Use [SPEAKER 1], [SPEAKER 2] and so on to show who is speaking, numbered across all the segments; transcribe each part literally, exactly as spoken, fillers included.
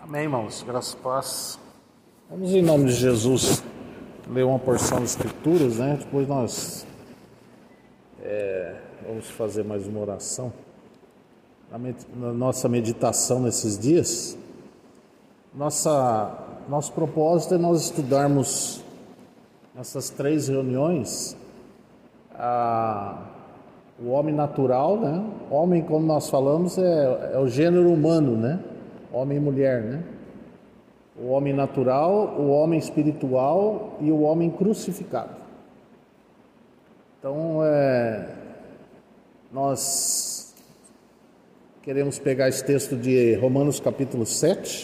[SPEAKER 1] Amém, irmãos. Graças e paz. Vamos, em nome de Jesus, ler uma porção das Escrituras, né? Depois nós é, vamos fazer mais uma oração. Na, med- na nossa meditação nesses dias, nossa, nosso propósito é nós estudarmos nessas três reuniões a, o homem natural, né? Homem, como nós falamos, é, é o gênero humano, né? Homem e mulher, né? O homem natural, o homem espiritual e o homem crucificado. Então, é, nós queremos pegar esse texto de Romanos capítulo sete.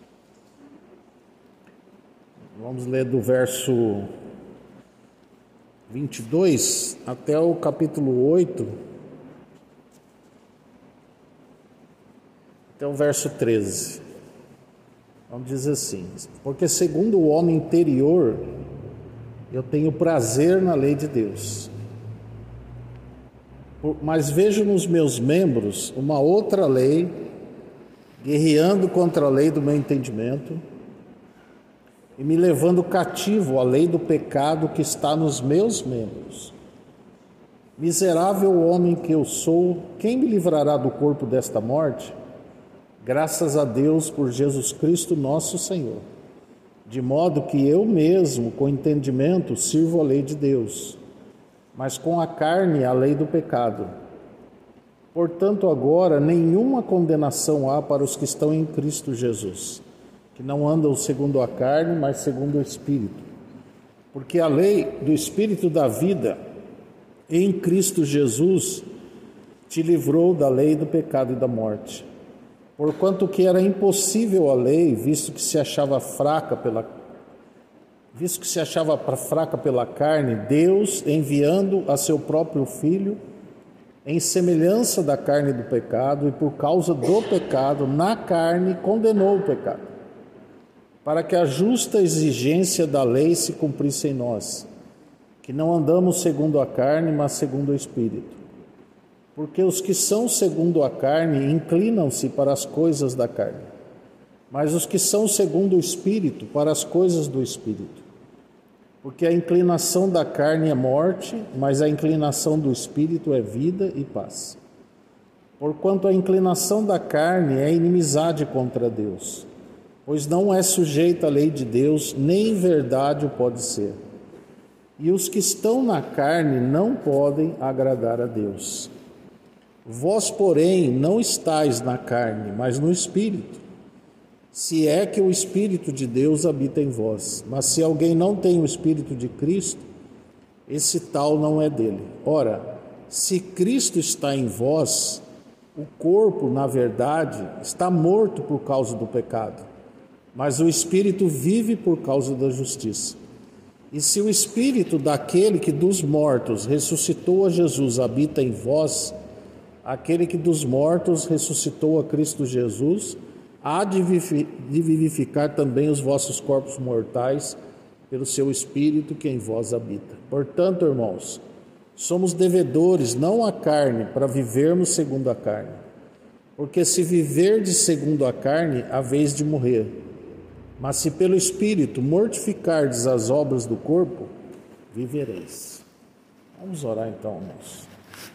[SPEAKER 1] Vamos ler do verso vinte e dois até o capítulo oito, até o verso treze. Vamos dizer assim: porque segundo o homem interior, eu tenho prazer na lei de Deus, mas vejo nos meus membros uma outra lei, guerreando contra a lei do meu entendimento e me levando cativo à lei do pecado que está nos meus membros. Miserável homem que eu sou, quem me livrará do corpo desta morte? Graças a Deus por Jesus Cristo nosso Senhor. De modo que eu mesmo, com entendimento, sirvo a lei de Deus, mas com a carne a lei do pecado. Portanto, agora nenhuma condenação há para os que estão em Cristo Jesus, que não andam segundo a carne, mas segundo o Espírito. Porque a lei do Espírito da vida em Cristo Jesus te livrou da lei do pecado e da morte. Porquanto que era impossível a lei, visto que se achava fraca pela visto que se achava fraca pela carne, Deus, enviando a seu próprio Filho, em semelhança da carne do pecado, e por causa do pecado, na carne, condenou o pecado, para que a justa exigência da lei se cumprisse em nós, que não andamos segundo a carne, mas segundo o Espírito. Porque os que são segundo a carne inclinam-se para as coisas da carne, mas os que são segundo o Espírito, para as coisas do Espírito. Porque a inclinação da carne é morte, mas a inclinação do Espírito é vida e paz. Porquanto a inclinação da carne é inimizade contra Deus, pois não é sujeita à lei de Deus, nem em verdade o pode ser. E os que estão na carne não podem agradar a Deus. Vós, porém, não estáis na carne, mas no Espírito, se é que o Espírito de Deus habita em vós. Mas se alguém não tem o Espírito de Cristo, esse tal não é dele. Ora, se Cristo está em vós, o corpo, na verdade, está morto por causa do pecado, mas o Espírito vive por causa da justiça. E se o Espírito daquele que dos mortos ressuscitou a Jesus habita em vós, aquele que dos mortos ressuscitou a Cristo Jesus, há de vivificar também os vossos corpos mortais pelo seu Espírito que em vós habita. Portanto, irmãos, somos devedores, não à carne, para vivermos segundo a carne. Porque se viverdes segundo a carne, haveis de morrer. Mas se pelo Espírito mortificardes as obras do corpo, vivereis. Vamos orar então, irmãos.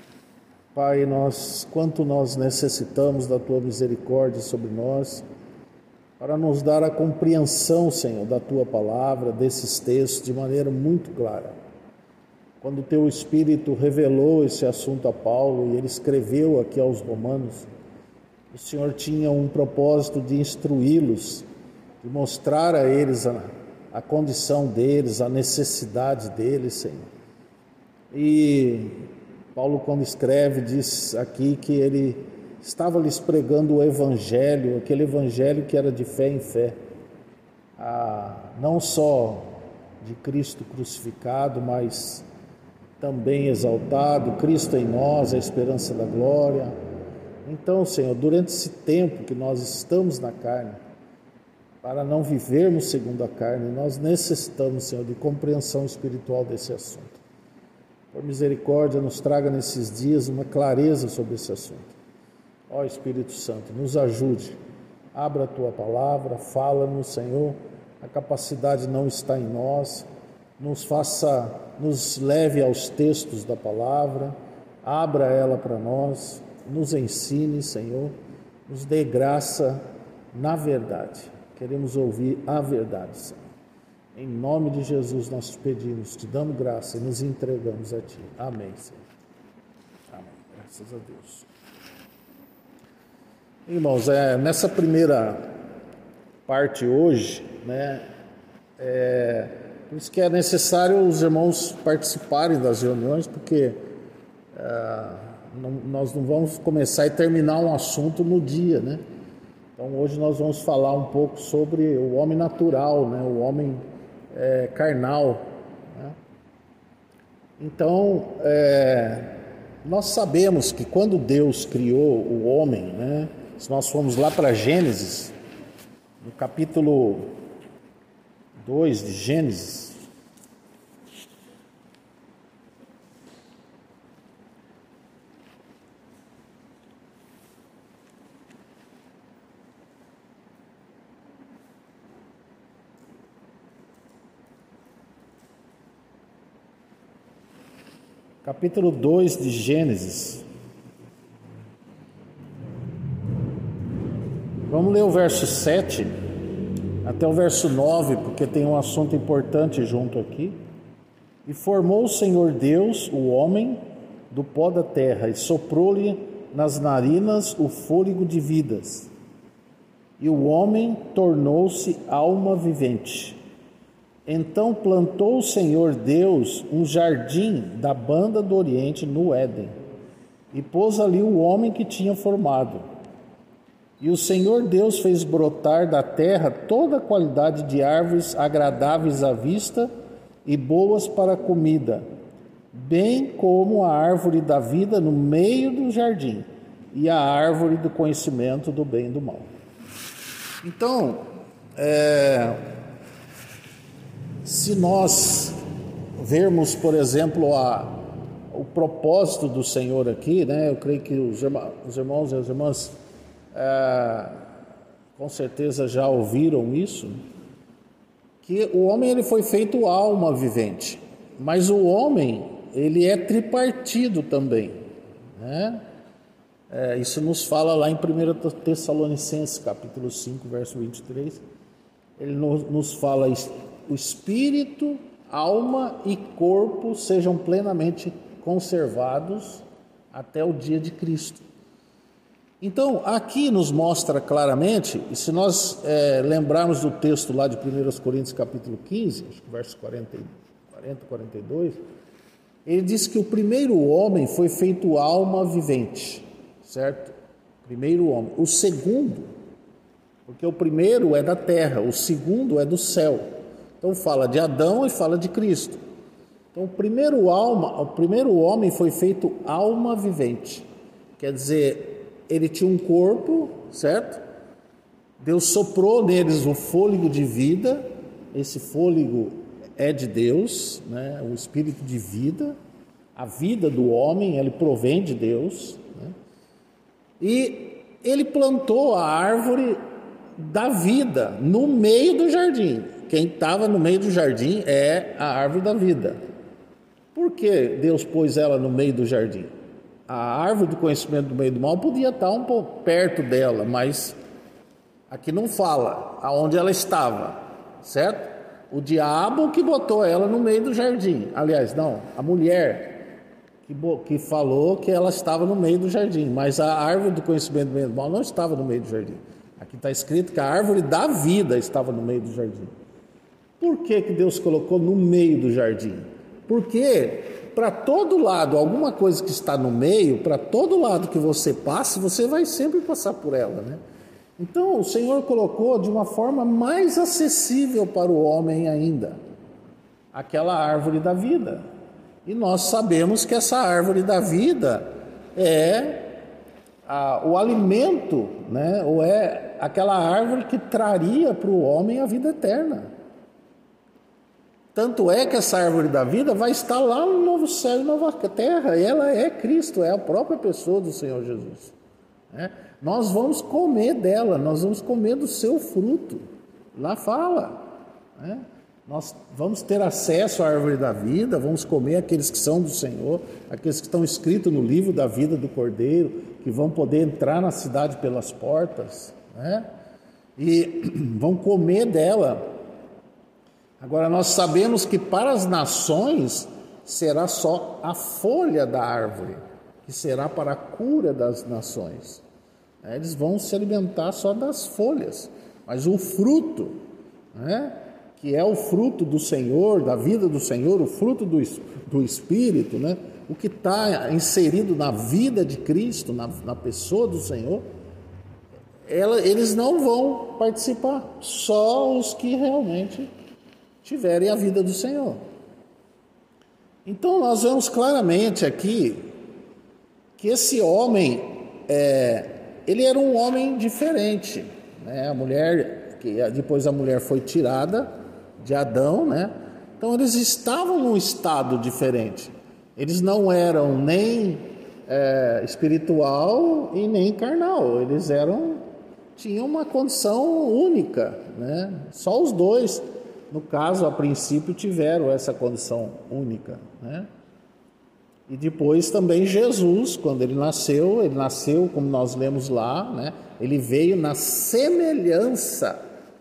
[SPEAKER 1] Pai, nós, quanto nós necessitamos da Tua misericórdia sobre nós, para nos dar a compreensão, Senhor, da Tua palavra, desses textos, de maneira muito clara. Quando o Teu Espírito revelou esse assunto a Paulo e ele escreveu aqui aos Romanos, o Senhor tinha um propósito de instruí-los, de mostrar a eles a, a condição deles, a necessidade deles, Senhor. E Paulo, quando escreve, diz aqui que ele estava lhes pregando o Evangelho, aquele Evangelho que era de fé em fé, ah, não só de Cristo crucificado, mas também exaltado, Cristo em nós, a esperança da glória. Então, Senhor, durante esse tempo que nós estamos na carne, para não vivermos segundo a carne, nós necessitamos, Senhor, de compreensão espiritual desse assunto. Por misericórdia, nos traga nesses dias uma clareza sobre esse assunto. Ó Espírito Santo, nos ajude abra a tua palavra, fala-nos, Senhor, a capacidade não está em nós, nos faça, nos leve aos textos da palavra, abra ela para nós, nos ensine, Senhor, nos dê graça na verdade. Queremos ouvir a verdade, Senhor. Em nome de Jesus nós te pedimos, te damos graça e nos entregamos a Ti. Amém, Senhor. Amém. Graças a Deus. Irmãos, é, nessa primeira parte hoje, né, é, por isso que é necessário os irmãos participarem das reuniões, porque é, não, nós não vamos começar e terminar um assunto no dia, né? Então hoje nós vamos falar um pouco sobre o homem natural, né, o homem é, carnal, né? Então, é, nós sabemos que quando Deus criou o homem, né, se nós formos lá para Gênesis, no capítulo dois de Gênesis, capítulo dois de Gênesis, vamos ler o verso sete até o verso nove, porque tem um assunto importante junto aqui. E formou o Senhor Deus o homem do pó da terra, e soprou-lhe nas narinas o fôlego de vidas, e o homem tornou-se alma vivente. Então plantou o Senhor Deus um jardim da banda do oriente no Éden, e pôs ali o homem que tinha formado. E o Senhor Deus fez brotar da terra toda a qualidade de árvores agradáveis à vista e boas para a comida, bem como a árvore da vida no meio do jardim, e a árvore do conhecimento do bem e do mal. Então, é, se nós vermos, por exemplo, a, o propósito do Senhor aqui, né, eu creio que os irmãos, os irmãos e as irmãs É, com certeza já ouviram isso, que o homem ele foi feito alma vivente, mas o homem ele é tripartido também, né? É, isso nos fala lá em primeira Tessalonicenses capítulo cinco, verso vinte e três, ele nos, nos fala: o espírito, alma e corpo sejam plenamente conservados até o dia de Cristo. Então, aqui nos mostra claramente, e se nós é, lembrarmos do texto lá de primeira Coríntios capítulo quinze, acho que versos quarenta, quarenta e dois, ele diz que o primeiro homem foi feito alma vivente, certo? Primeiro homem. O segundo, porque o primeiro é da terra, o segundo é do céu. Então fala de Adão e fala de Cristo. Então o primeiro alma, o primeiro homem foi feito alma vivente, quer dizer, ele tinha um corpo, certo? Deus soprou neles o fôlego de vida, esse fôlego é de Deus, né? O espírito de vida, a vida do homem, ele provém de Deus, né? E ele plantou a árvore da vida no meio do jardim. Quem estava no meio do jardim é a árvore da vida. Por que Deus pôs ela no meio do jardim? A árvore do conhecimento do bem e do mal podia estar um pouco perto dela, mas aqui não fala aonde ela estava, certo? O diabo que botou ela no meio do jardim. Aliás, não, a mulher que, que falou que ela estava no meio do jardim, mas a árvore do conhecimento do bem e do mal não estava no meio do jardim. Aqui está escrito que a árvore da vida estava no meio do jardim. Por que que Deus colocou no meio do jardim? Porque para todo lado, alguma coisa que está no meio, para todo lado que você passe, você vai sempre passar por ela, né? Então o Senhor colocou de uma forma mais acessível para o homem ainda, aquela árvore da vida. E nós sabemos que essa árvore da vida é a, o alimento, né? Ou é aquela árvore que traria para o homem a vida eterna. Tanto é que essa árvore da vida vai estar lá no novo céu e nova terra. E ela é Cristo, é a própria pessoa do Senhor Jesus. né? Nós vamos comer dela, nós vamos comer do seu fruto. Lá fala, né? Nós vamos ter acesso à árvore da vida, vamos comer aqueles que são do Senhor, aqueles que estão escritos no livro da vida do Cordeiro, que vão poder entrar na cidade pelas portas, né? E vão comer dela. Agora, nós sabemos que para as nações será só a folha da árvore, que será para a cura das nações. Eles vão se alimentar só das folhas, mas o fruto, né, que é o fruto do Senhor, da vida do Senhor, o fruto do, do Espírito, né, o que está inserido na vida de Cristo, na, na pessoa do Senhor, ela, eles não vão participar, só os que realmente tiverem a vida do Senhor. Então nós vemos claramente aqui que esse homem, é, ele era um homem diferente, né? A mulher, que depois a mulher foi tirada de Adão, né? Então eles estavam num estado diferente. Eles não eram nem é, espiritual e nem carnal. Eles eram, tinham uma condição única, né? Só os dois, no caso, a princípio, tiveram essa condição única, né? E depois também Jesus, quando ele nasceu, ele nasceu, como nós lemos lá, né? Ele veio na semelhança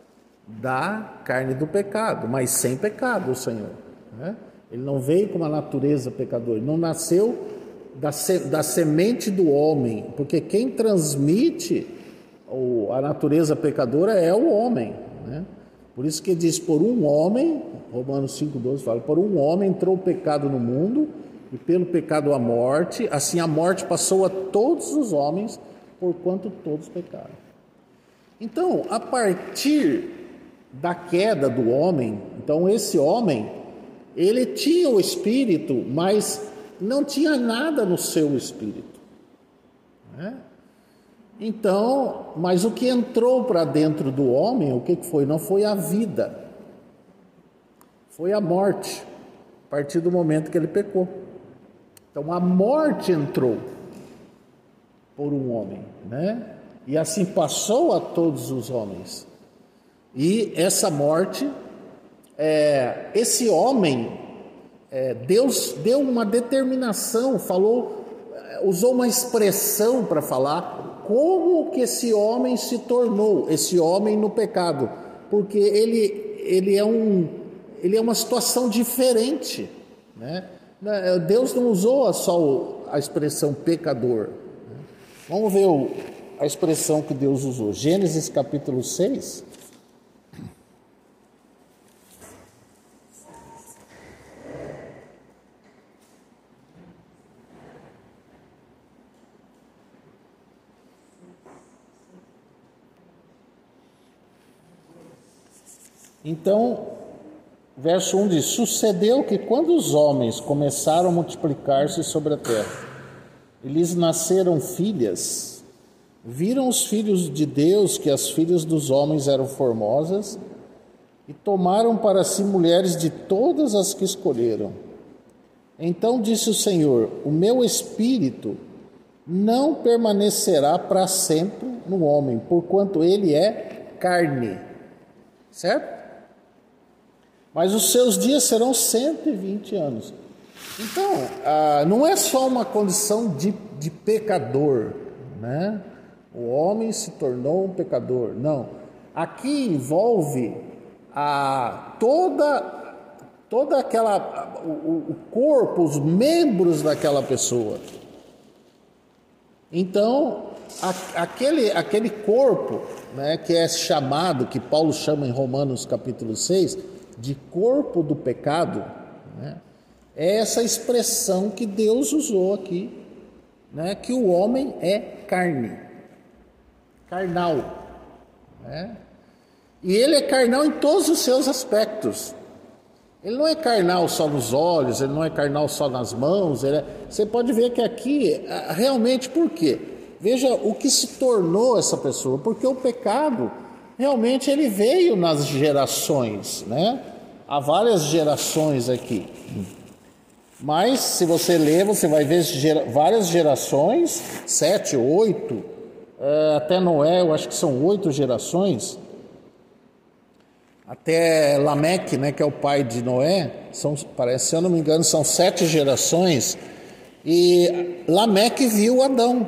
[SPEAKER 1] da carne do pecado, mas sem pecado, o Senhor, né? Ele não veio com uma natureza pecadora, ele não nasceu da, se, da semente do homem, porque quem transmite o, a natureza pecadora é o homem, né? Por isso que diz, por um homem, Romanos cinco, doze fala, por um homem entrou o pecado no mundo, e pelo pecado a morte, assim a morte passou a todos os homens, porquanto todos pecaram. Então, a partir da queda do homem, então esse homem, ele tinha o espírito, mas não tinha nada no seu espírito, né? Então, mas o que entrou para dentro do homem, o que foi? Não foi a vida, foi a morte, a partir do momento que ele pecou. Então a morte entrou por um homem, né? E assim passou a todos os homens. E essa morte, é, esse homem, é, Deus deu uma determinação, falou, usou uma expressão para falar como que esse homem se tornou, esse homem no pecado, porque ele, ele, é, um, ele é uma situação diferente, né? Deus não usou só a expressão pecador, né? Vamos ver o, a expressão que Deus usou, Gênesis capítulo seis. Então, verso um diz, sucedeu que quando os homens começaram a multiplicar-se sobre a terra, e lhes nasceram filhas, viram os filhos de Deus que as filhas dos homens eram formosas, e tomaram para si mulheres de todas as que escolheram. Então disse o Senhor, o meu espírito não permanecerá para sempre no homem, porquanto ele é carne, certo? Mas os seus dias serão cento e vinte anos. Então, ah, não é só uma condição de, de pecador, né? O homem se tornou um pecador. Não. Aqui envolve a, toda, toda aquela, o, o corpo, os membros daquela pessoa. Então, a, aquele, aquele corpo, né, que é chamado, que Paulo chama em Romanos capítulo seis, de corpo do pecado, né? É essa expressão que Deus usou aqui, né? Que o homem é carne, carnal, né? E ele é carnal em todos os seus aspectos. Ele não é carnal só nos olhos, ele não é carnal só nas mãos. Ele é... Você pode ver que aqui, realmente, por quê? Veja o que se tornou essa pessoa, porque o pecado realmente ele veio nas gerações, né? Há várias gerações aqui. Mas se você ler, você vai ver gera, várias gerações, sete, oito, é, até Noé, eu acho que são oito gerações, até Lameque, né, que é o pai de Noé, são, parece, se eu não me engano, são sete gerações, e Lameque viu Adão.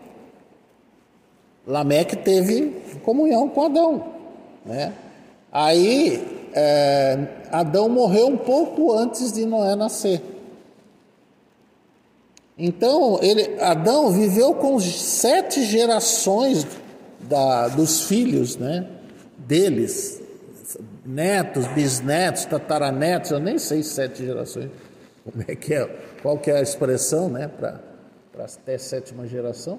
[SPEAKER 1] Lameque teve comunhão com Adão, né? Aí é, Adão morreu um pouco antes de Noé nascer. Então, ele, Adão viveu com sete gerações da, dos filhos, né, deles, netos, bisnetos, tataranetos, eu nem sei sete gerações, como é que é, qual que é a expressão, né, para até sétima geração.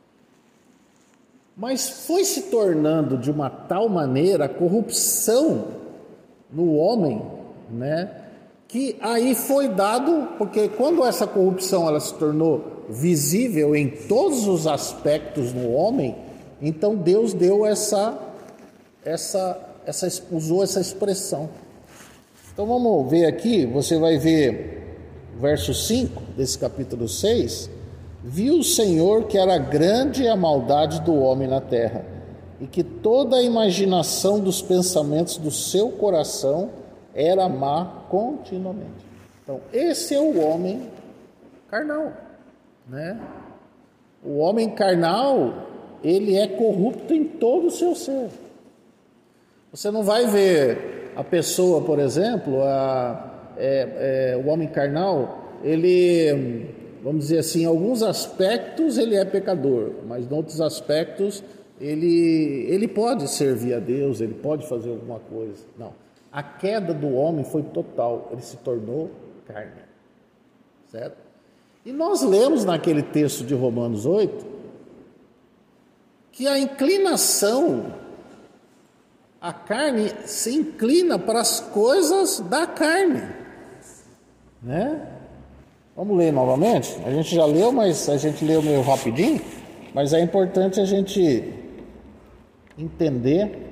[SPEAKER 1] Mas foi se tornando de uma tal maneira a corrupção no homem, né, que aí foi dado, porque quando essa corrupção ela se tornou visível em todos os aspectos no homem, então Deus deu essa, essa, essa usou essa expressão. Então vamos ver aqui, você vai ver verso cinco desse capítulo seis. Viu o Senhor que era grande a maldade do homem na terra, e que toda a imaginação dos pensamentos do seu coração era má continuamente. Então, esse é o homem carnal, né? O homem carnal, ele é corrupto em todo o seu ser. Você não vai ver a pessoa, por exemplo, a, é, é, o homem carnal, ele, vamos dizer assim, em alguns aspectos ele é pecador, mas em outros aspectos ele, ele pode servir a Deus, ele pode fazer alguma coisa. Não. A queda do homem foi total, ele se tornou carne, certo? E nós lemos naquele texto de Romanos oito que a inclinação, a carne se inclina para as coisas da carne, né? Vamos ler novamente? A gente já leu, mas a gente leu meio rapidinho, mas é importante a gente entender.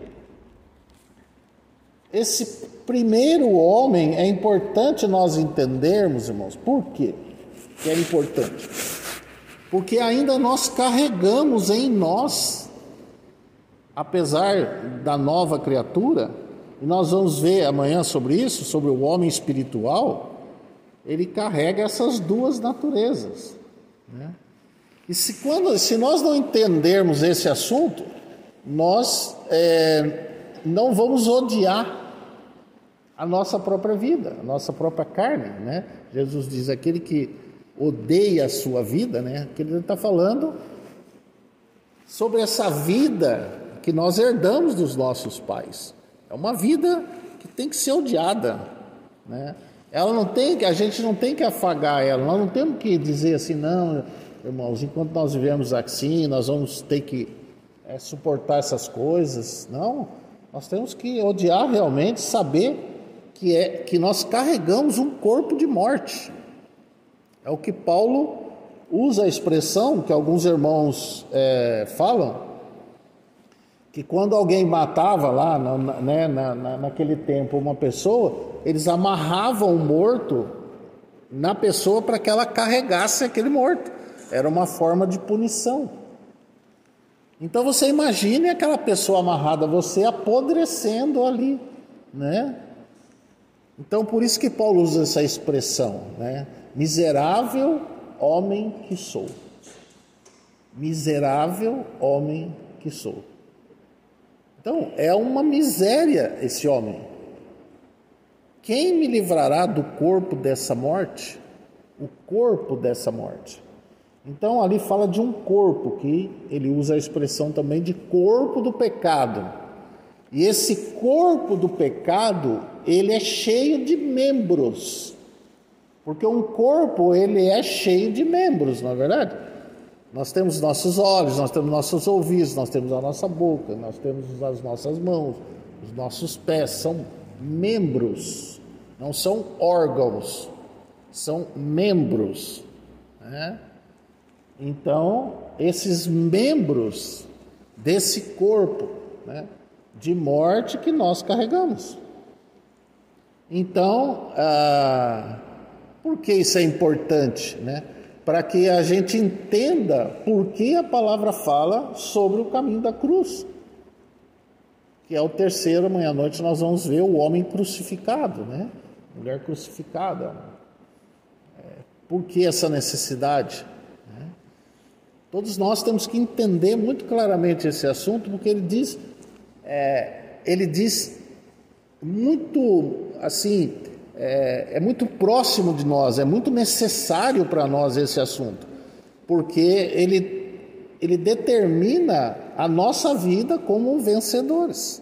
[SPEAKER 1] Esse primeiro homem é importante nós entendermos, irmãos. Por quê que é importante? Porque ainda nós carregamos em nós, apesar da nova criatura, e nós vamos ver amanhã sobre isso, sobre o homem espiritual, ele carrega essas duas naturezas, né? E se, quando, se nós não entendermos esse assunto, nós é, não vamos odiar a nossa própria vida, a nossa própria carne, né? Jesus diz, aquele que odeia a sua vida, né? Que ele está falando sobre essa vida que nós herdamos dos nossos pais. É uma vida que tem que ser odiada, né? Ela não tem, a gente não tem que afagar ela, nós não temos que dizer assim, não, irmãos, enquanto nós vivemos assim, nós vamos ter que é, suportar essas coisas. Não, nós temos que odiar realmente, saber que, é, que nós carregamos um corpo de morte. É o que Paulo usa a expressão, que alguns irmãos é, falam, que quando alguém matava lá, na, né, na, na, naquele tempo, uma pessoa, eles amarravam o morto na pessoa para que ela carregasse aquele morto. Era uma forma de punição. Então você imagine aquela pessoa amarrada a você apodrecendo ali, né? Então por isso que Paulo usa essa expressão, né? Miserável homem que sou. Miserável homem que sou. Então, é uma miséria esse homem. Quem me livrará do corpo dessa morte? O corpo dessa morte. Então, ali fala de um corpo, que ele usa a expressão também de corpo do pecado. E esse corpo do pecado, ele é cheio de membros. Porque um corpo, ele é cheio de membros, não é verdade? Nós temos nossos olhos, nós temos nossos ouvidos, nós temos a nossa boca, nós temos as nossas mãos, os nossos pés, são membros, não são órgãos, são membros, né? Então, esses membros desse corpo, né, de morte que nós carregamos. Então, ah, por que isso é importante, né? para que a gente entenda por que a palavra fala sobre o caminho da cruz, que é o terceiro. Amanhã à noite nós vamos ver o homem crucificado, né? Mulher crucificada. É, por que essa necessidade? Né? Todos nós temos que entender muito claramente esse assunto, porque ele diz, é, ele diz muito assim, é, é muito próximo de nós, é muito necessário para nós esse assunto, porque ele, ele determina a nossa vida como vencedores.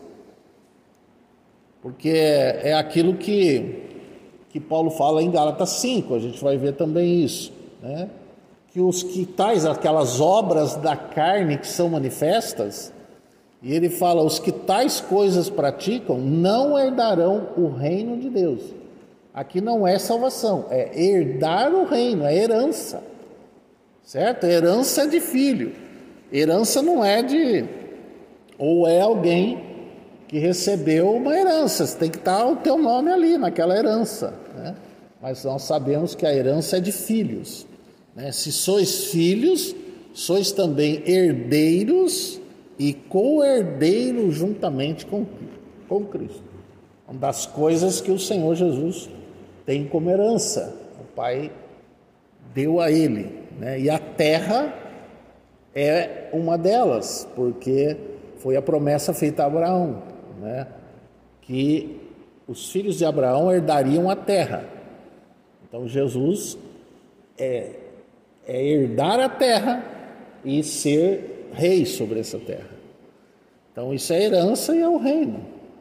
[SPEAKER 1] Porque é, é aquilo que, que Paulo fala em Gálatas cinco, a gente vai ver também isso, né? Que os que tais, aquelas obras da carne que são manifestas, e ele fala, os que tais coisas praticam não herdarão o reino de Deus. Aqui não é salvação, é herdar o reino, é herança, certo? Herança é de filho, herança não é de, ou é alguém que recebeu uma herança, tem que estar o teu nome ali naquela herança, né? Mas nós sabemos que a herança é de filhos, né? Se sois filhos, sois também herdeiros e co-herdeiros juntamente com, com Cristo. Uma das coisas que o Senhor Jesus tem como herança, o Pai deu a ele, né? E a terra é uma delas, porque foi a promessa feita a Abraão, né? Que os filhos de Abraão herdariam a terra. Então Jesus é, é herdar a terra e ser rei sobre essa terra. Então isso é herança e é o reino.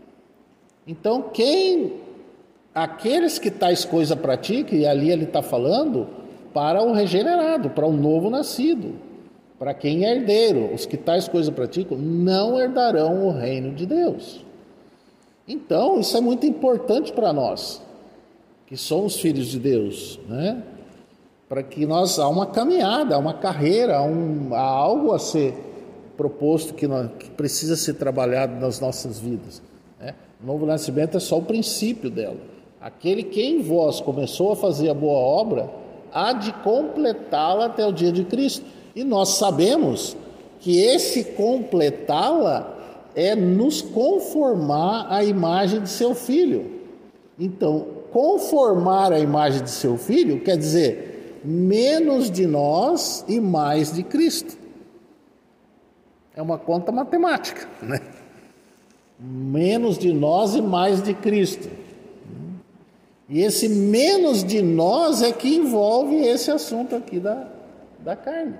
[SPEAKER 1] Então quem, aqueles que tais coisas praticam, e ali ele está falando para o regenerado, para o novo nascido, para quem é herdeiro, os que tais coisas praticam não herdarão o reino de Deus. Então isso é muito importante para nós, que somos filhos de Deus, né? Para que nós, há uma caminhada, há uma carreira, há, um, há algo a ser proposto que, nós, que precisa ser trabalhado nas nossas vidas, né? O novo nascimento é só o princípio dela. Aquele que em vós começou a fazer a boa obra, há de completá-la até o dia de Cristo. E nós sabemos que esse completá-la é nos conformar à imagem de seu Filho. Então, conformar a imagem de seu Filho quer dizer menos de nós e mais de Cristo. É uma conta matemática, né? Menos de nós e mais de Cristo. E esse menos de nós é que envolve esse assunto aqui da, da carne.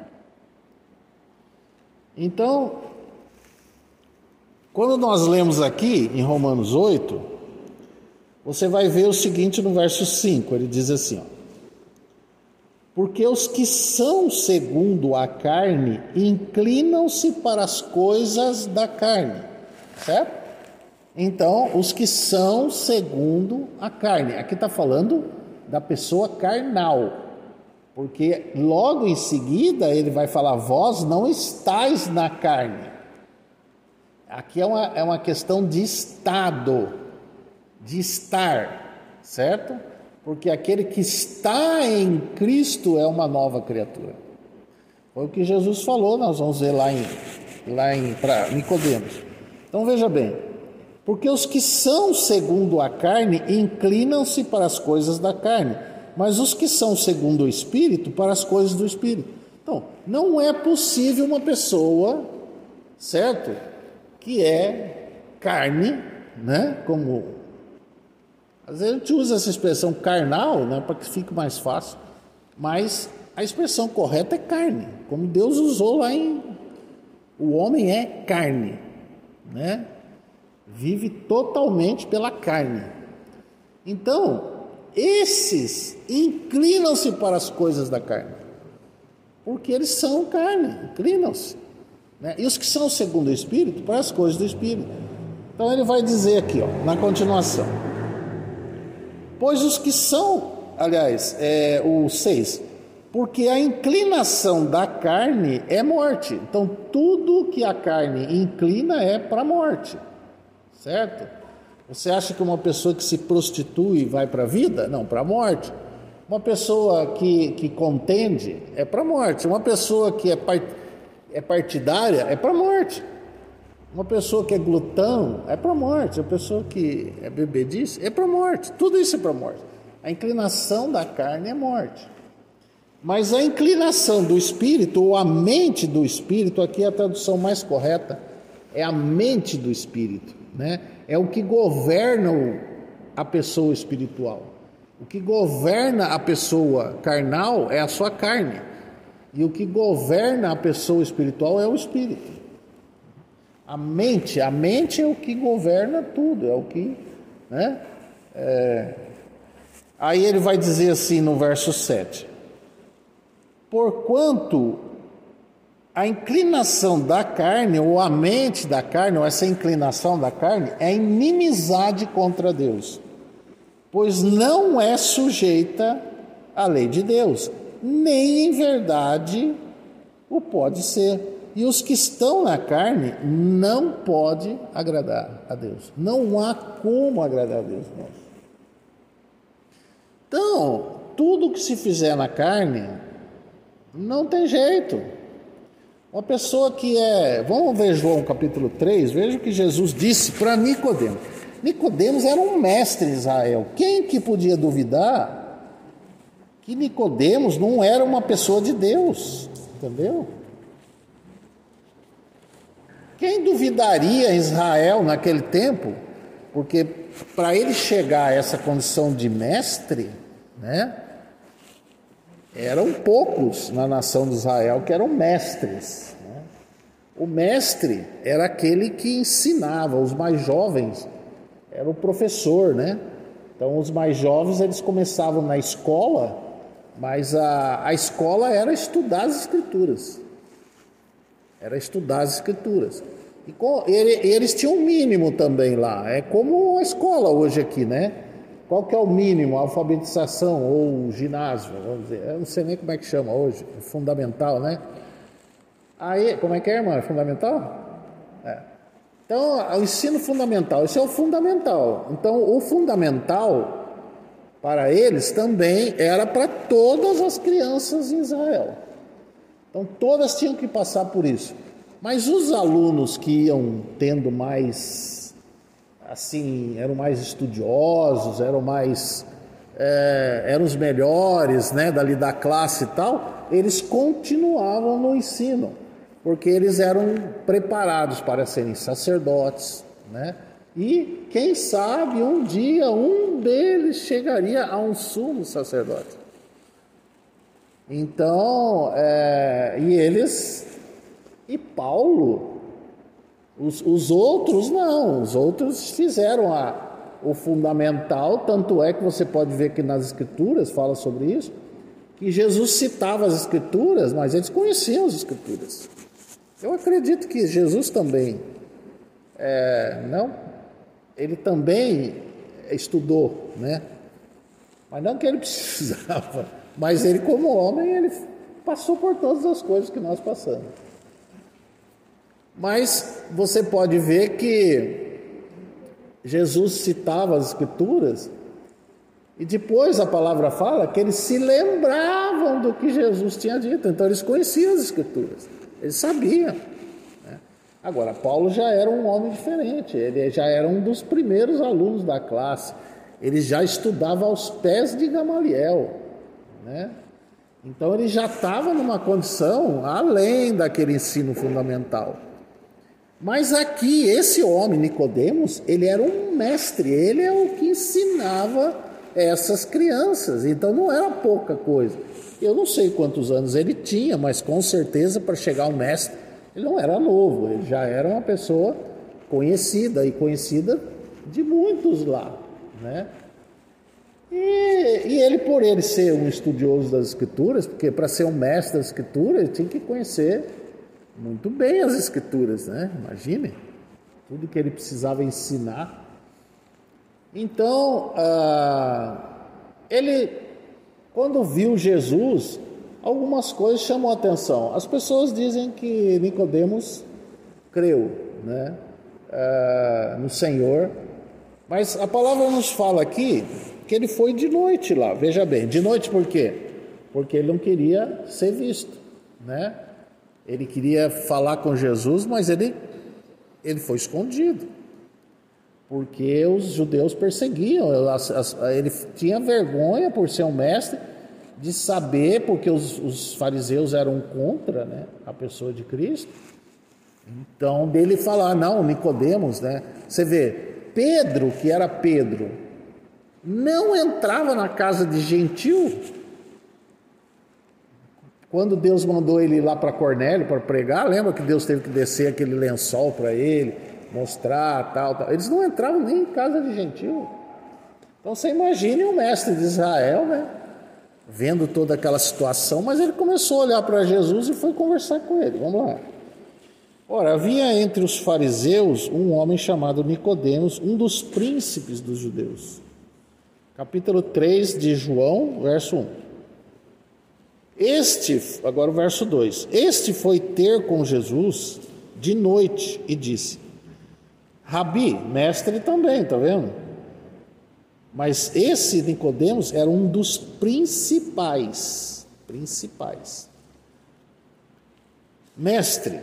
[SPEAKER 1] Então, quando nós lemos aqui em Romanos oito, você vai ver o seguinte no verso cinco, ele diz assim, ó: porque os que são segundo a carne inclinam-se para as coisas da carne, certo? Então, os que são segundo a carne, aqui está falando da pessoa carnal, porque logo em seguida ele vai falar, vós não estáis na carne. Aqui é uma, é uma questão de estado, de estar, certo? Porque aquele que está em Cristo é uma nova criatura. Foi o que Jesus falou, nós vamos ver lá em, lá em para Nicodemos. Então veja bem, porque os que são segundo a carne inclinam-se para as coisas da carne, mas os que são segundo o Espírito para as coisas do Espírito. Então, não é possível uma pessoa, certo, que é carne, né, como... Às vezes a gente usa essa expressão carnal, né, para que fique mais fácil, mas a expressão correta é carne, como Deus usou lá em... O homem é carne, né? Vive totalmente pela carne. Então, esses inclinam-se para as coisas da carne, porque eles são carne, inclinam-se, né? E os que são segundo o Espírito, para as coisas do Espírito. Então ele vai dizer aqui, ó, na continuação, pois os que são, aliás, é, o seis, porque a inclinação da carne é morte. Então tudo que a carne inclina é para a morte, certo? Você acha que uma pessoa que se prostitui vai para a vida? Não, para a morte. Uma pessoa que, que contende é para a morte. Uma pessoa que é, part, é partidária é para a morte. Uma pessoa que é glutão é para a morte. Uma pessoa que é bebedice é para a morte. Tudo isso é para a morte. A inclinação da carne é morte. Mas a inclinação do espírito, ou a mente do espírito, aqui é a tradução mais correta, é a mente do espírito, né? É o que governa a pessoa espiritual. O que governa a pessoa carnal é a sua carne. E o que governa a pessoa espiritual é o espírito. A mente, a mente é o que governa tudo, é o que, né? É... Aí ele vai dizer assim no verso sete: porquanto a inclinação da carne, ou a mente da carne, ou essa inclinação da carne, é inimizade contra Deus, pois não é sujeita à lei de Deus, nem em verdade o pode ser. E os que estão na carne não podem agradar a Deus. Não há como agradar a Deus. Não. Então, tudo que se fizer na carne, não tem jeito. Uma pessoa que é... Vamos ver João capítulo três, veja o que Jesus disse para Nicodemos. Nicodemos era um mestre em Israel. Quem que podia duvidar que Nicodemos não era uma pessoa de Deus? Entendeu? Quem duvidaria em Israel naquele tempo? Porque para ele chegar a essa condição de mestre, né? Eram poucos na nação de Israel que eram mestres, né? O mestre era aquele que ensinava, os mais jovens era o professor, né? Então os mais jovens eles começavam na escola, mas a, a escola era estudar as escrituras, era estudar as escrituras. E com, ele, eles tinham um mínimo também lá, é como a escola hoje aqui, né? Qual que é o mínimo? A alfabetização ou ginásio, vamos dizer. Eu não sei nem como é que chama hoje, é fundamental, né? Aí, como é que é, irmão? É fundamental? É. Então, o ensino fundamental, esse é o fundamental. Então, o fundamental, para eles, também era para todas as crianças em Israel. Então, todas tinham que passar por isso. Mas os alunos que iam tendo mais, assim, eram mais estudiosos, eram mais, é, eram os melhores, né, dali da classe e tal, eles continuavam no ensino, porque eles eram preparados para serem sacerdotes, né? E quem sabe um dia um deles chegaria a um sumo sacerdote. Então, é, e eles... E Paulo, os, os outros não, os outros fizeram a, o fundamental, tanto é que você pode ver que nas escrituras fala sobre isso, que Jesus citava as escrituras, mas eles conheciam as escrituras. Eu acredito que Jesus também, é, não, ele também estudou, né? Mas não que ele precisava, mas ele como homem, ele passou por todas as coisas que nós passamos. Mas você pode ver que Jesus citava as escrituras e depois a palavra fala que eles se lembravam do que Jesus tinha dito. Então eles conheciam as escrituras, eles sabiam, né? Agora, Paulo já era um homem diferente, ele já era um dos primeiros alunos da classe, ele já estudava aos pés de Gamaliel, né? Então ele já estava numa condição além daquele ensino fundamental. Mas aqui, esse homem, Nicodemos, ele era um mestre, ele é o que ensinava essas crianças, então não era pouca coisa. Eu não sei quantos anos ele tinha, mas com certeza para chegar ao mestre, ele não era novo, ele já era uma pessoa conhecida, e conhecida de muitos lá, né? E, e ele, por ele ser um estudioso das escrituras, porque para ser um mestre das escrituras, ele tinha que conhecer muito bem as escrituras, né? Imagine tudo que ele precisava ensinar. Então, ah, ele, quando viu Jesus, algumas coisas chamam a atenção. As pessoas dizem que Nicodemos creu, né, ah, no Senhor, mas a palavra nos fala aqui que ele foi de noite lá. Veja bem, de noite por quê? Porque ele não queria ser visto, né? Ele queria falar com Jesus, mas ele, ele foi escondido, porque os judeus perseguiam. Ele tinha vergonha, por ser um mestre, de saber, porque os, os fariseus eram contra, né, a pessoa de Cristo. Então, dele falar, não, Nicodemos, né? Você vê, Pedro, que era Pedro, não entrava na casa de gentil. Quando Deus mandou ele ir lá para Cornélio para pregar, lembra que Deus teve que descer aquele lençol para ele, mostrar, tal, tal. Eles não entravam nem em casa de gentil. Então você imagine o mestre de Israel, né, vendo toda aquela situação, mas ele começou a olhar para Jesus e foi conversar com ele. Vamos lá. Ora, havia entre os fariseus um homem chamado Nicodemos, um dos príncipes dos judeus. Capítulo três de João, verso um. Este, agora o verso dois. Este foi ter com Jesus de noite e disse: Rabi, mestre também, tá vendo? Mas esse Nicodemos era um dos principais, principais. Mestre,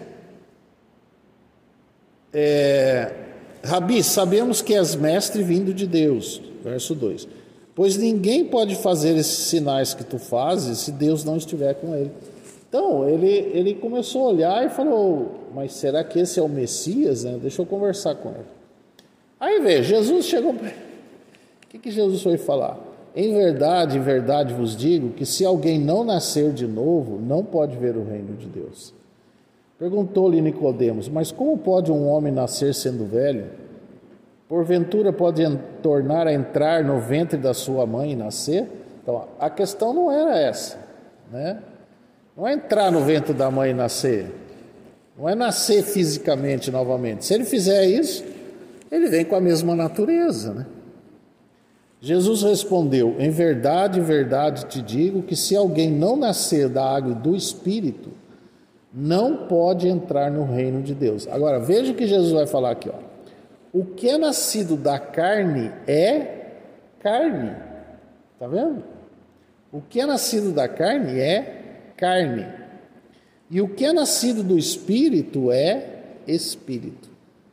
[SPEAKER 1] é, Rabi, sabemos que és mestre vindo de Deus. Verso dois. Pois ninguém pode fazer esses sinais que tu fazes se Deus não estiver com ele. Então, ele, ele começou a olhar e falou, mas será que esse é o Messias? Né? Deixa eu conversar com ele. Aí vê, Jesus chegou... O que, que Jesus foi falar? Em verdade, em verdade vos digo que se alguém não nascer de novo, não pode ver o reino de Deus. Perguntou-lhe Nicodemos, mas como pode um homem nascer sendo velho? Porventura pode tornar a entrar no ventre da sua mãe e nascer? Então, a questão não era essa, né? Não é entrar no ventre da mãe e nascer. Não é nascer fisicamente novamente. Se ele fizer isso, ele vem com a mesma natureza, né? Jesus respondeu, em verdade, em verdade te digo que se alguém não nascer da água e do Espírito, não pode entrar no reino de Deus. Agora, veja o que Jesus vai falar aqui, ó. O que é nascido da carne é carne. Está vendo? O que é nascido da carne é carne. E o que é nascido do Espírito é Espírito.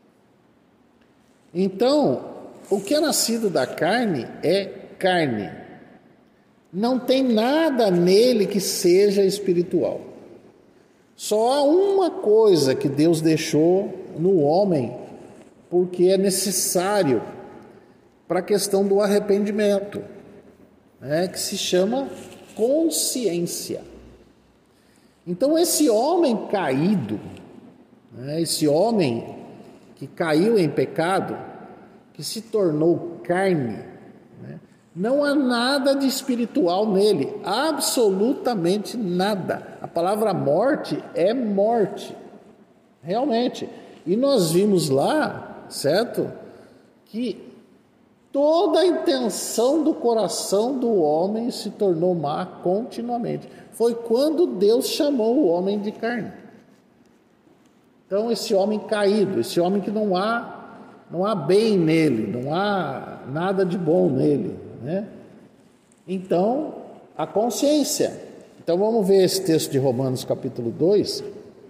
[SPEAKER 1] Então, o que é nascido da carne é carne. Não tem nada nele que seja espiritual. Só há uma coisa que Deus deixou no homem, porque é necessário para a questão do arrependimento, né, que se chama consciência. Então esse homem caído, né, esse homem que caiu em pecado, que se tornou carne, né, não há nada de espiritual nele, absolutamente nada. A palavra morte é morte, realmente. E nós vimos lá, certo? Que toda a intenção do coração do homem se tornou má continuamente. Foi quando Deus chamou o homem de carne. Então esse homem caído, esse homem que não há, não há bem nele, não há nada de bom nele, né? Então, a consciência. Então vamos ver esse texto de Romanos capítulo dois,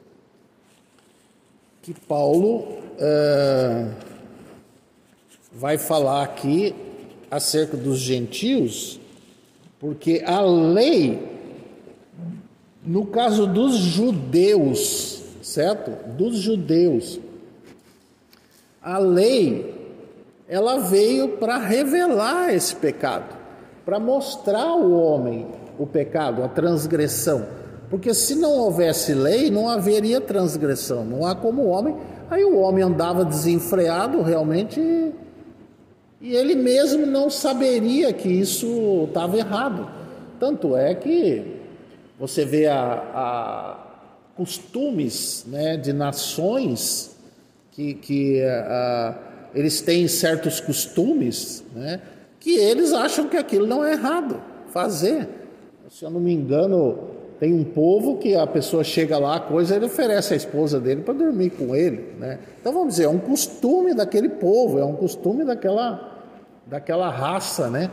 [SPEAKER 1] que Paulo Uh, vai falar aqui acerca dos gentios, porque a lei, no caso dos judeus, certo? Dos judeus, a lei, ela veio para revelar esse pecado, para mostrar ao homem o pecado, a transgressão, porque se não houvesse lei, não haveria transgressão, não há como o homem. Aí o homem andava desenfreado realmente e ele mesmo não saberia que isso estava errado. Tanto é que você vê a, a costumes, né, de nações que, que a, eles têm certos costumes, né, que eles acham que aquilo não é errado fazer. Se eu não me engano, tem um povo que a pessoa chega lá, a coisa, ele oferece a esposa dele para dormir com ele, né? Então vamos dizer, é um costume daquele povo, é um costume daquela, daquela raça, né?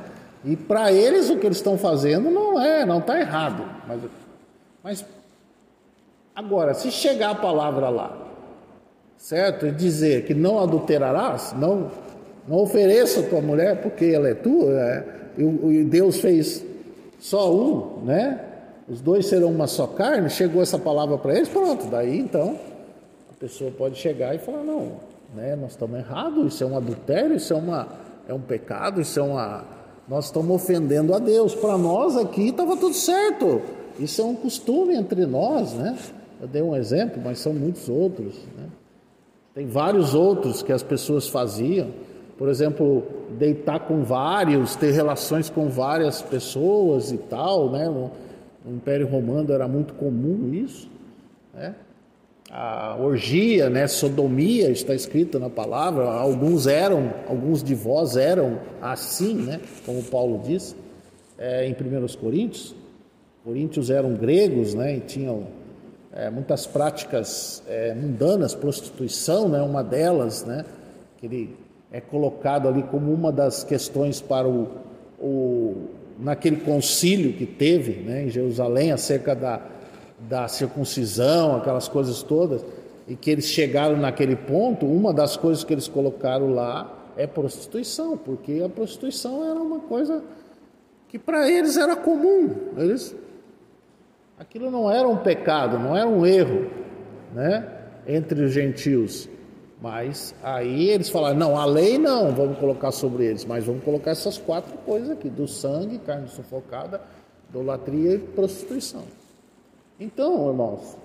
[SPEAKER 1] E para eles o que eles estão fazendo não é, não está errado. Mas, mas agora, se chegar a palavra lá, certo? E dizer que não adulterarás, não, não ofereça a tua mulher porque ela é tua, é, e Deus fez só um, né? Os dois serão uma só carne, chegou essa palavra para eles, pronto, daí então a pessoa pode chegar e falar, não, né, nós estamos errados, isso é um adultério, isso é, uma, é um pecado, isso é uma... Nós estamos ofendendo a Deus. Para nós aqui estava tudo certo, isso é um costume entre nós, né? Eu dei um exemplo, mas são muitos outros, né? Tem vários outros que as pessoas faziam, por exemplo, deitar com vários, ter relações com várias pessoas e tal, né? No Império Romano era muito comum isso, né? A orgia, né? Sodomia, está escrito na palavra. Alguns eram, alguns de vós eram assim, né? Como Paulo diz é, em primeiros Coríntios. Coríntios eram gregos, né? E tinham é, muitas práticas é, mundanas, prostituição, né? Uma delas, né? Que ele é colocado ali como uma das questões para o, o naquele concílio que teve, né, em Jerusalém, acerca da, da circuncisão, aquelas coisas todas, e que eles chegaram naquele ponto. Uma das coisas que eles colocaram lá é prostituição, porque a prostituição era uma coisa que para eles era comum. Eles, aquilo não era um pecado, não era um erro, né, entre os gentios. Mas aí eles falaram, não, a lei não, vamos colocar sobre eles, mas vamos colocar essas quatro coisas aqui, do sangue, carne sufocada, idolatria e prostituição. Então, irmãos,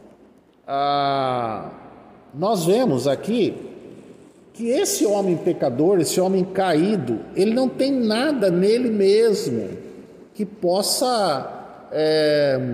[SPEAKER 1] ah, nós vemos aqui que esse homem pecador, esse homem caído, ele não tem nada nele mesmo que possa é,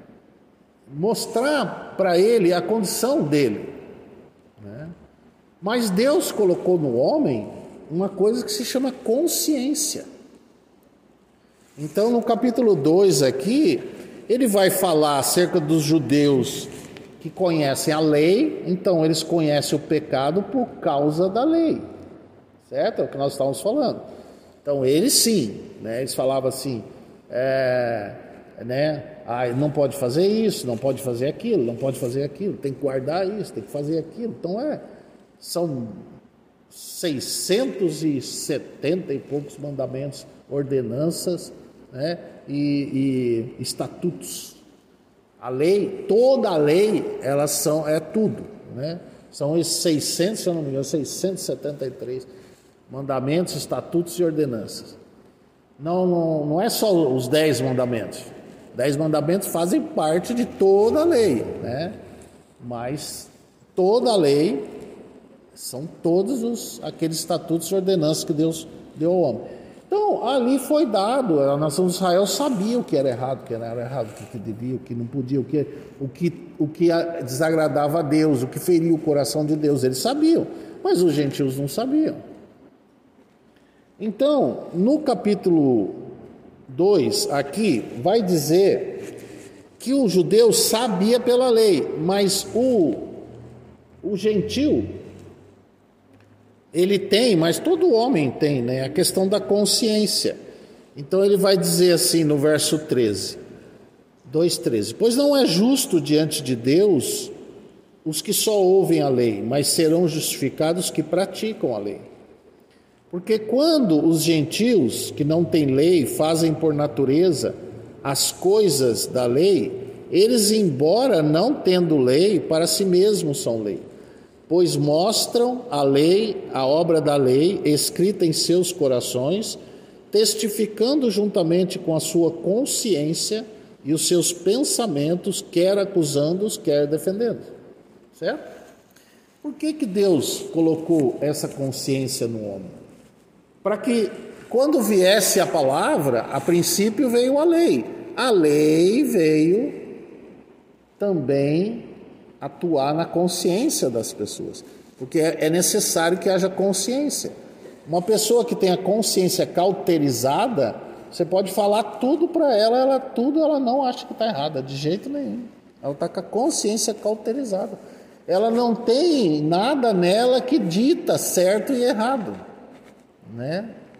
[SPEAKER 1] mostrar para ele a condição dele, né? Mas Deus colocou no homem uma coisa que se chama consciência. Então, no capítulo dois aqui, ele vai falar acerca dos judeus que conhecem a lei. Então, eles conhecem o pecado por causa da lei, certo? É o que nós estávamos falando. Então, eles sim, né? Eles falavam assim, é, né? Ah, não pode fazer isso, não pode fazer aquilo, não pode fazer aquilo, tem que guardar isso, tem que fazer aquilo. Então, é... São seiscentos e setenta e poucos mandamentos, ordenanças, né, e, e estatutos. A lei, toda a lei, elas são, é tudo, né? São esses seiscentos, se eu não me engano, seiscentos e setenta e três mandamentos, estatutos e ordenanças. Não, não, não é só os dez mandamentos. Dez mandamentos fazem parte de toda a lei, né? Mas toda a lei são todos os, aqueles estatutos e ordenanças que Deus deu ao homem. Então, ali foi dado, a nação de Israel sabia o que era errado, o que era errado, o que devia, o que não podia, o que, o que, o que desagradava a Deus, o que feria o coração de Deus. Eles sabiam, mas os gentios não sabiam. Então, no capítulo dois, aqui, vai dizer que o judeu sabia pela lei, mas o, o gentil... ele tem, mas todo homem tem, né? A questão da consciência. Então ele vai dizer assim no verso treze, dois, treze: pois não é justo diante de Deus os que só ouvem a lei, mas serão justificados os que praticam a lei. Porque quando os gentios que não têm lei fazem por natureza as coisas da lei, eles, embora não tendo lei, para si mesmos são lei, pois mostram a lei, a obra da lei, escrita em seus corações, testificando juntamente com a sua consciência e os seus pensamentos, quer acusando-os, quer defendendo. Certo? Por que que Deus colocou essa consciência no homem? Para que, quando viesse a palavra, a princípio veio a lei. A lei veio também atuar na consciência das pessoas, porque é necessário que haja consciência. Uma pessoa que tem a consciência cauterizada, você pode falar tudo para ela, ela tudo ela não acha que está errada, de jeito nenhum. Ela está com a consciência cauterizada. Ela não tem nada nela que dita certo e errado, né?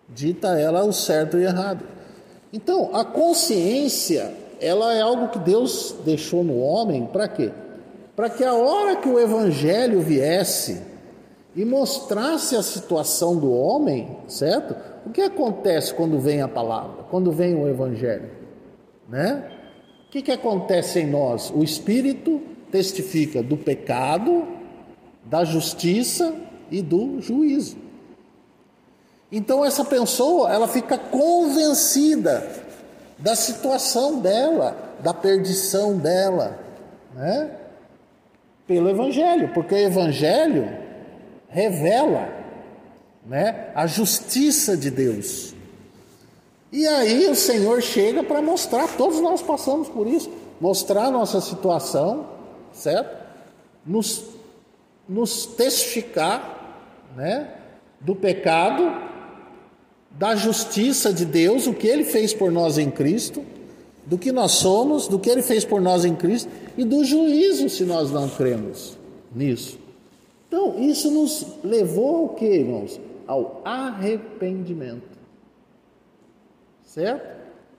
[SPEAKER 1] dita ela o certo e errado. Então, a consciência, ela é algo que Deus deixou no homem para quê? Para que a hora que o evangelho viesse e mostrasse a situação do homem, certo? O que acontece quando vem a palavra, quando vem o evangelho, né? O que, que acontece em nós? O Espírito testifica do pecado, da justiça e do juízo. Então essa pessoa, ela fica convencida da situação dela, da perdição dela, né? Pelo evangelho, porque o evangelho revela, né, a justiça de Deus. E aí o Senhor chega para mostrar, todos nós passamos por isso, mostrar a nossa situação, certo? Nos, nos testificar, né, do pecado, da justiça de Deus, o que Ele fez por nós em Cristo, do que nós somos, do que Ele fez por nós em Cristo e do juízo se nós não cremos nisso. Então, isso nos levou ao quê, irmãos? Ao arrependimento. Certo?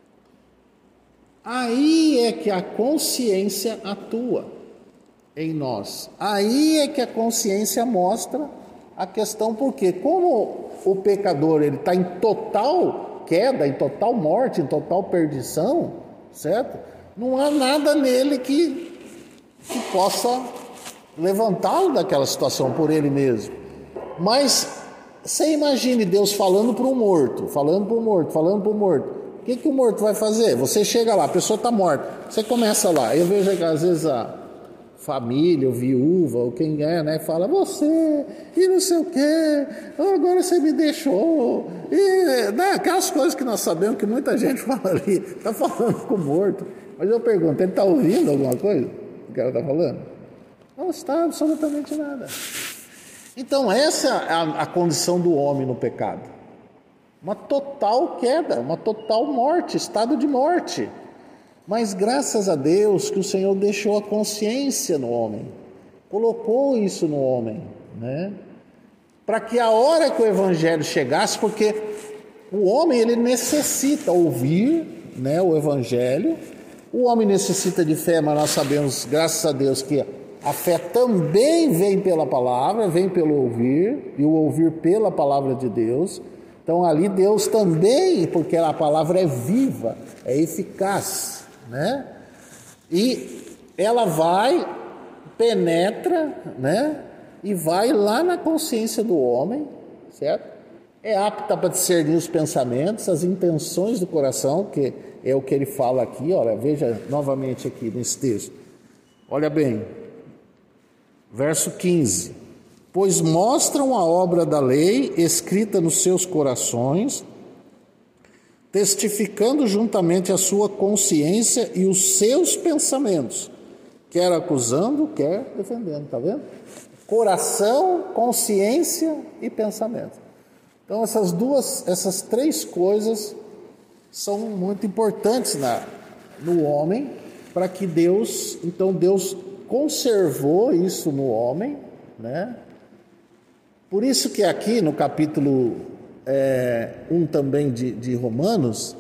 [SPEAKER 1] Aí é que a consciência atua em nós. Aí é que a consciência mostra a questão, porque como o pecador ele está em total queda, em total morte, em total perdição, certo? Não há nada nele que, que possa levantá-lo daquela situação por ele mesmo. Mas você imagine Deus falando para um morto, falando para um morto, falando para um morto. O que, que o morto vai fazer? Você chega lá, a pessoa está morta. Você começa lá. Eu vejo que às vezes a família, ou viúva, ou quem é, né, fala, você, e não sei o quê, agora você me deixou. E, né, aquelas coisas que nós sabemos que muita gente fala ali, está falando com o morto. Mas eu pergunto, ele está ouvindo alguma coisa? O que ela está falando? Não está absolutamente nada. Então essa é a, a condição do homem no pecado. Uma total queda, uma total morte, estado de morte. Mas graças a Deus que o Senhor deixou a consciência no homem, colocou isso no homem, né? Para que a hora que o evangelho chegasse, porque o homem ele necessita ouvir, né, o evangelho, o homem necessita de fé, mas nós sabemos, graças a Deus, que a fé também vem pela palavra, vem pelo ouvir, e o ouvir pela palavra de Deus. Então ali Deus também, porque a palavra é viva, é eficaz, né? E ela vai, penetra, né? E vai lá na consciência do homem, certo? É apta para discernir os pensamentos, as intenções do coração, que é o que ele fala aqui, olha, veja novamente aqui nesse texto. Olha bem, verso quinze. Pois mostram a obra da lei escrita nos seus corações, testificando juntamente a sua consciência e os seus pensamentos, quer acusando, quer defendendo, está vendo? Coração, consciência e pensamento. Então essas duas, essas três coisas são muito importantes na, no homem, para que Deus, então Deus conservou isso no homem, né? Por isso que aqui no capítulo é, um também de, de Romanos,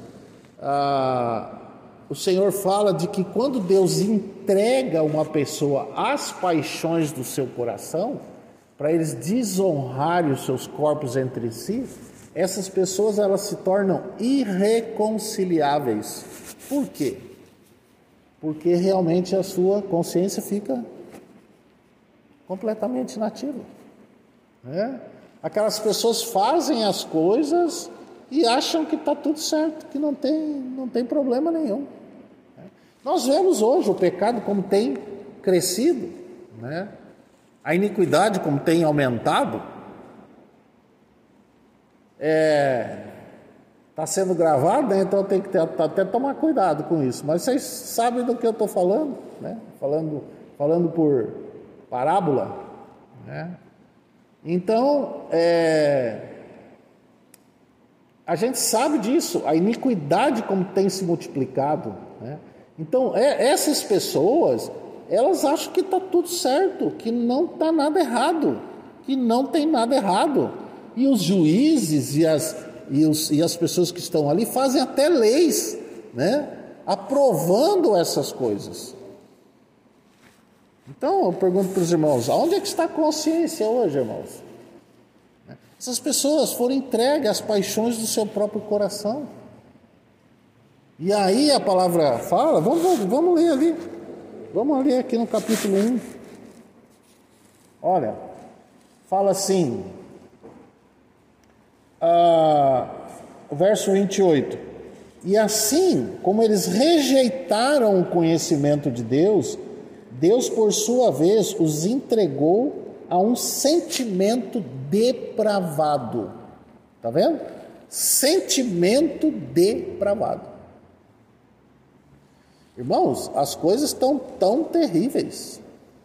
[SPEAKER 1] ah, o Senhor fala de que quando Deus entrega uma pessoa às paixões do seu coração, para eles desonrarem os seus corpos entre si, essas pessoas elas se tornam irreconciliáveis. Por quê? Porque realmente a sua consciência fica completamente inativa. Né? Aquelas pessoas fazem as coisas e acham que está tudo certo, que não tem, não tem problema nenhum. Né? Nós vemos hoje o pecado como tem crescido, né? A iniquidade como tem aumentado. É, está sendo gravado, né? Então tem que ter, até tomar cuidado com isso. Mas vocês sabem do que eu estou falando, né? Falando, falando por parábola, né? Então, é, a gente sabe disso, a iniquidade como tem se multiplicado, né? Então, é, essas pessoas, elas acham que está tudo certo, que não está nada errado, que não tem nada errado. E os juízes e as, e, os, e as pessoas que estão ali fazem até leis, né, aprovando essas coisas. Então eu pergunto para os irmãos, aonde é que está a consciência hoje, irmãos? Essas pessoas foram entregues às paixões do seu próprio coração. E aí a palavra fala, vamos, vamos ler ali, vamos ler aqui no capítulo um. Olha, fala assim, ah, verso vinte e oito, e assim como eles rejeitaram o conhecimento de Deus, Deus por sua vez os entregou a um sentimento depravado. Está vendo? Sentimento depravado. Irmãos, as coisas estão tão terríveis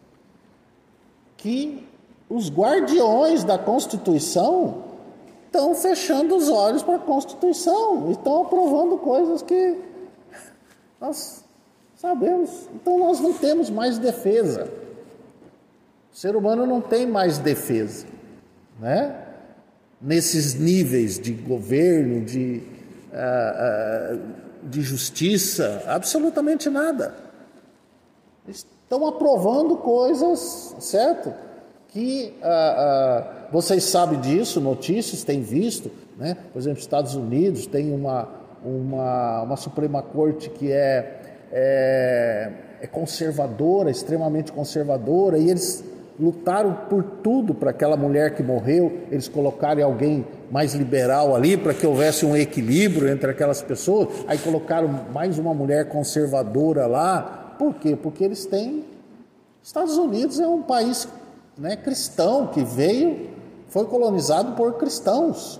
[SPEAKER 1] que os guardiões da Constituição estão fechando os olhos para a Constituição, estão aprovando coisas que nós sabemos. Então nós não temos mais defesa. O ser humano não tem mais defesa, né? Nesses níveis de governo, de, uh, uh, de justiça, absolutamente nada. Estão aprovando coisas, certo? Que uh, uh, vocês sabem disso, notícias, têm visto, né? Por exemplo, Estados Unidos tem uma, uma, uma Suprema Corte que é, é, é conservadora, extremamente conservadora, e eles lutaram por tudo para aquela mulher que morreu, eles colocarem alguém mais liberal ali, para que houvesse um equilíbrio entre aquelas pessoas. Aí colocaram mais uma mulher conservadora lá. Por quê? Porque eles têm... Estados Unidos é um país, né, cristão, que veio, foi colonizado por cristãos.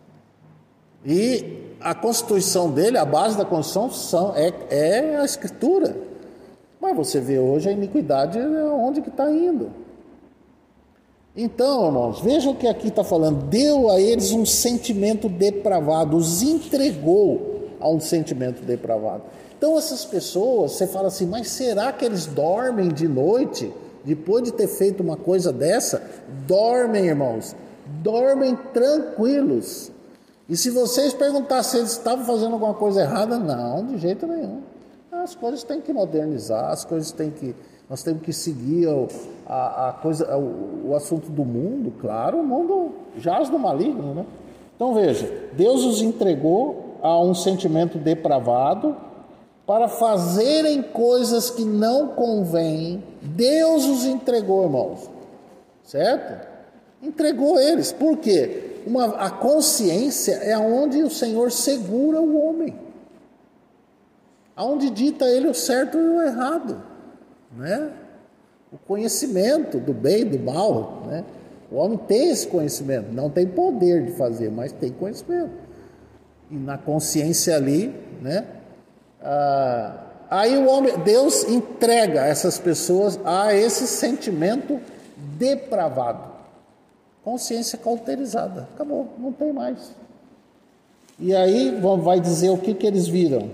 [SPEAKER 1] E a Constituição dele, a base da Constituição é, é a Escritura. Mas você vê hoje a iniquidade onde que está indo. Então, irmãos, vejam o que aqui está falando. Deu a eles um sentimento depravado, os entregou a um sentimento depravado. Então, essas pessoas, você fala assim, mas será que eles dormem de noite, depois de ter feito uma coisa dessa? Dormem, irmãos, dormem tranquilos. E se vocês perguntassem se eles estavam fazendo alguma coisa errada, não, de jeito nenhum. As coisas têm que modernizar, as coisas têm que... Nós temos que seguir o, a, a coisa, o, o assunto do mundo, claro, o mundo jaz do maligno, né? Então veja, Deus os entregou a um sentimento depravado para fazerem coisas que não convêm. Deus os entregou, irmãos, certo? Entregou eles, por quê? Uma, a consciência é onde o Senhor segura o homem, aonde dita ele o certo e o errado. Né? O conhecimento do bem e do mal, né? O homem tem esse conhecimento, não tem poder de fazer, mas tem conhecimento. E na consciência ali, né? Ah, aí o homem, Deus entrega essas pessoas a esse sentimento depravado, consciência cauterizada, acabou, não tem mais. E aí vai dizer o que, que eles viram.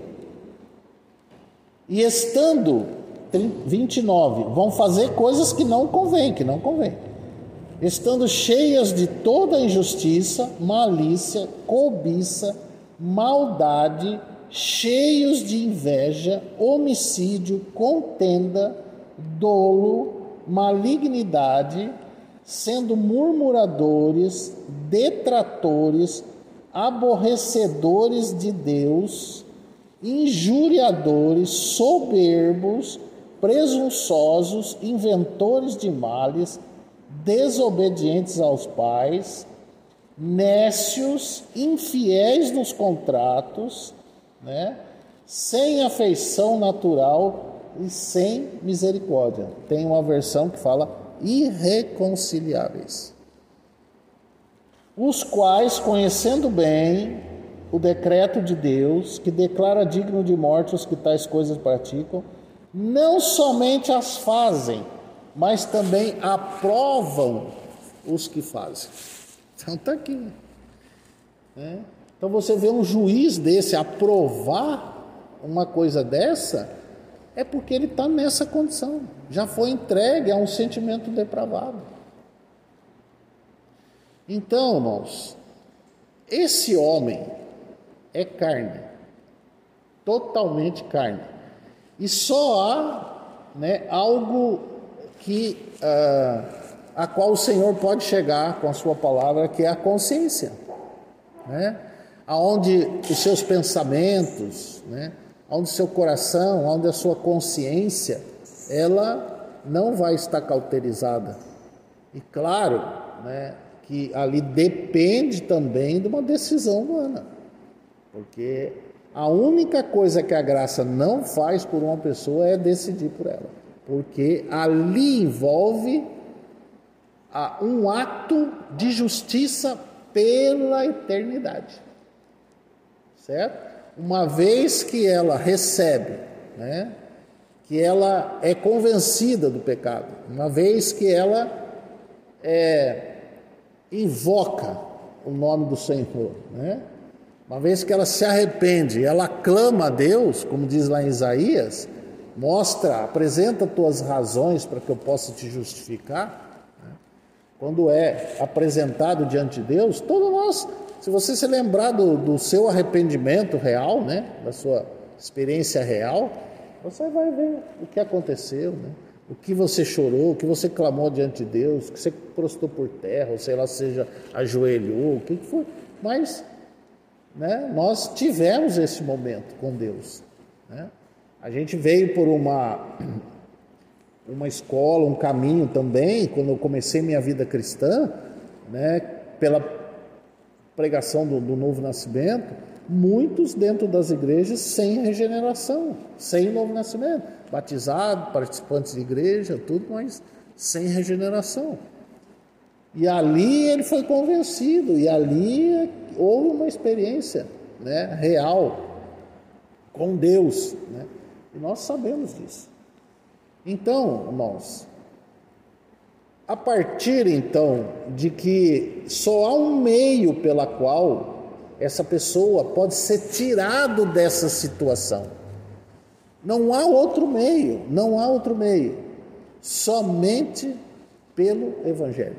[SPEAKER 1] E estando vinte e nove, vão fazer coisas que não convém, que não convém. Estando cheias de toda injustiça, malícia, cobiça, maldade, cheios de inveja, homicídio, contenda, dolo, malignidade, sendo murmuradores, detratores, aborrecedores de Deus, injuriadores, soberbos, presunçosos, inventores de males, desobedientes aos pais, nécios, infiéis nos contratos, né? Sem afeição natural e sem misericórdia. Tem uma versão que fala irreconciliáveis. Os quais, conhecendo bem o decreto de Deus, que declara digno de morte os que tais coisas praticam, não somente as fazem, mas também aprovam os que fazem. Então está aqui. Né? Então você vê um juiz desse aprovar uma coisa dessa, é porque ele está nessa condição. Já foi entregue a um sentimento depravado. Então, irmãos, esse homem é carne, totalmente carne. E só há, né, algo que, uh, a qual o Senhor pode chegar com a sua palavra, que é a consciência, né? Aonde os seus pensamentos, né, onde o seu coração, onde a sua consciência, ela não vai estar cauterizada. E claro, né, que ali depende também de uma decisão humana, porque a única coisa que a graça não faz por uma pessoa é decidir por ela, porque ali envolve a, um ato de justiça pela eternidade, certo? Uma vez que ela recebe, né, que ela é convencida do pecado, uma vez que ela é, invoca o nome do Senhor, né? Uma vez que ela se arrepende, ela clama a Deus, como diz lá em Isaías, mostra, apresenta tuas razões para que eu possa te justificar, né? Quando é apresentado diante de Deus, todos nós, se você se lembrar do, do seu arrependimento real, né, da sua experiência real, você vai ver o que aconteceu, né? O que você chorou, o que você clamou diante de Deus, o que você prostrou por terra, ou sei lá, seja ajoelhou, o que foi. Mas, né, nós tivemos esse momento com Deus, né? A gente veio por uma, uma escola, um caminho também, quando eu comecei minha vida cristã, né, pela pregação do, do novo nascimento, muitos dentro das igrejas sem regeneração, sem novo nascimento, batizados, participantes de igreja, tudo, mas sem regeneração. E ali ele foi convencido, e ali houve uma experiência, né, real com Deus, né? E nós sabemos disso. Então, irmãos, a partir então de que só há um meio pela qual essa pessoa pode ser tirado dessa situação. Não há outro meio, não há outro meio, somente pelo Evangelho,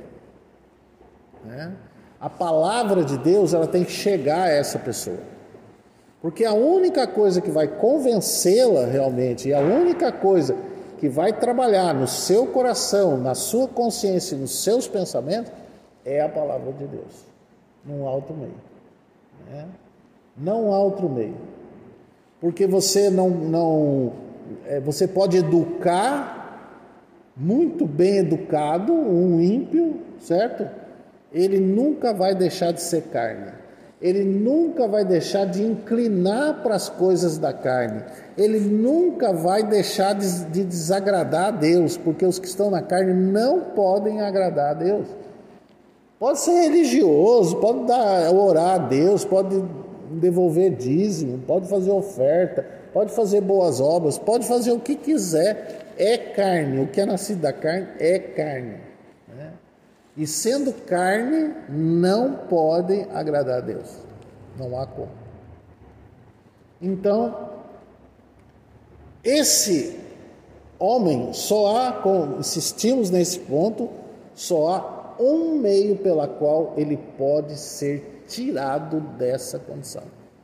[SPEAKER 1] né? A palavra de Deus, ela tem que chegar a essa pessoa, porque a única coisa que vai convencê-la realmente, e a única coisa que vai trabalhar no seu coração, na sua consciência, nos seus pensamentos, é a palavra de Deus. Não há outro meio, né? Não há outro meio, porque você não, não é, você pode educar muito bem educado um ímpio, certo? Ele nunca vai deixar de ser carne, ele nunca vai deixar de inclinar para as coisas da carne, ele nunca vai deixar de, de desagradar a Deus, porque os que estão na carne não podem agradar a Deus. Pode ser religioso, pode dar, orar a Deus, pode devolver dízimo, pode fazer oferta, pode fazer boas obras, pode fazer o que quiser, é carne, o que é nascido da carne é carne, né? E sendo carne, não podem agradar a Deus, não há como. Então, esse homem, só há, como insistimos nesse ponto, só há um meio pela qual ele pode ser tirado dessa condição,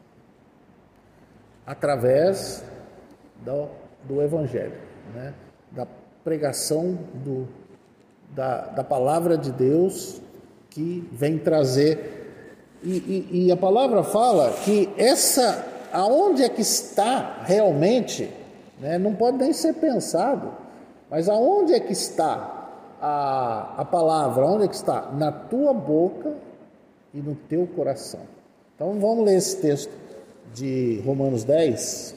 [SPEAKER 1] através do, do Evangelho, né? Da pregação do, da, da palavra de Deus, que vem trazer, e, e, e a palavra fala que essa, aonde é que está realmente, né? Não pode nem ser pensado, mas aonde é que está A, a palavra, onde é que está? Na tua boca e no teu coração. Então vamos ler esse texto de Romanos dez.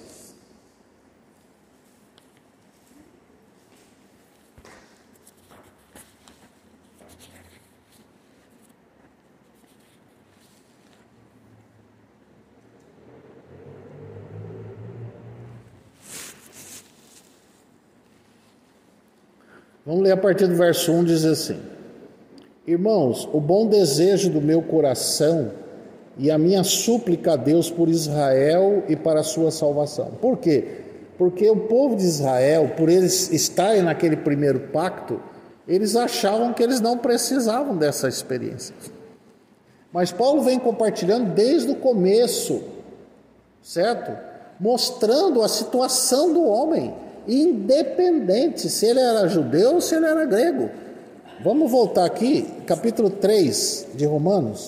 [SPEAKER 1] Vamos ler a partir do verso um, diz assim: Irmãos, o bom desejo do meu coração e a minha súplica a Deus por Israel e para a sua salvação. Por quê? Porque o povo de Israel, por eles estarem naquele primeiro pacto, eles achavam que eles não precisavam dessa experiência. Mas Paulo vem compartilhando desde o começo, certo? Mostrando a situação do homem, independente se ele era judeu ou se ele era grego. Vamos voltar aqui, capítulo três de Romanos.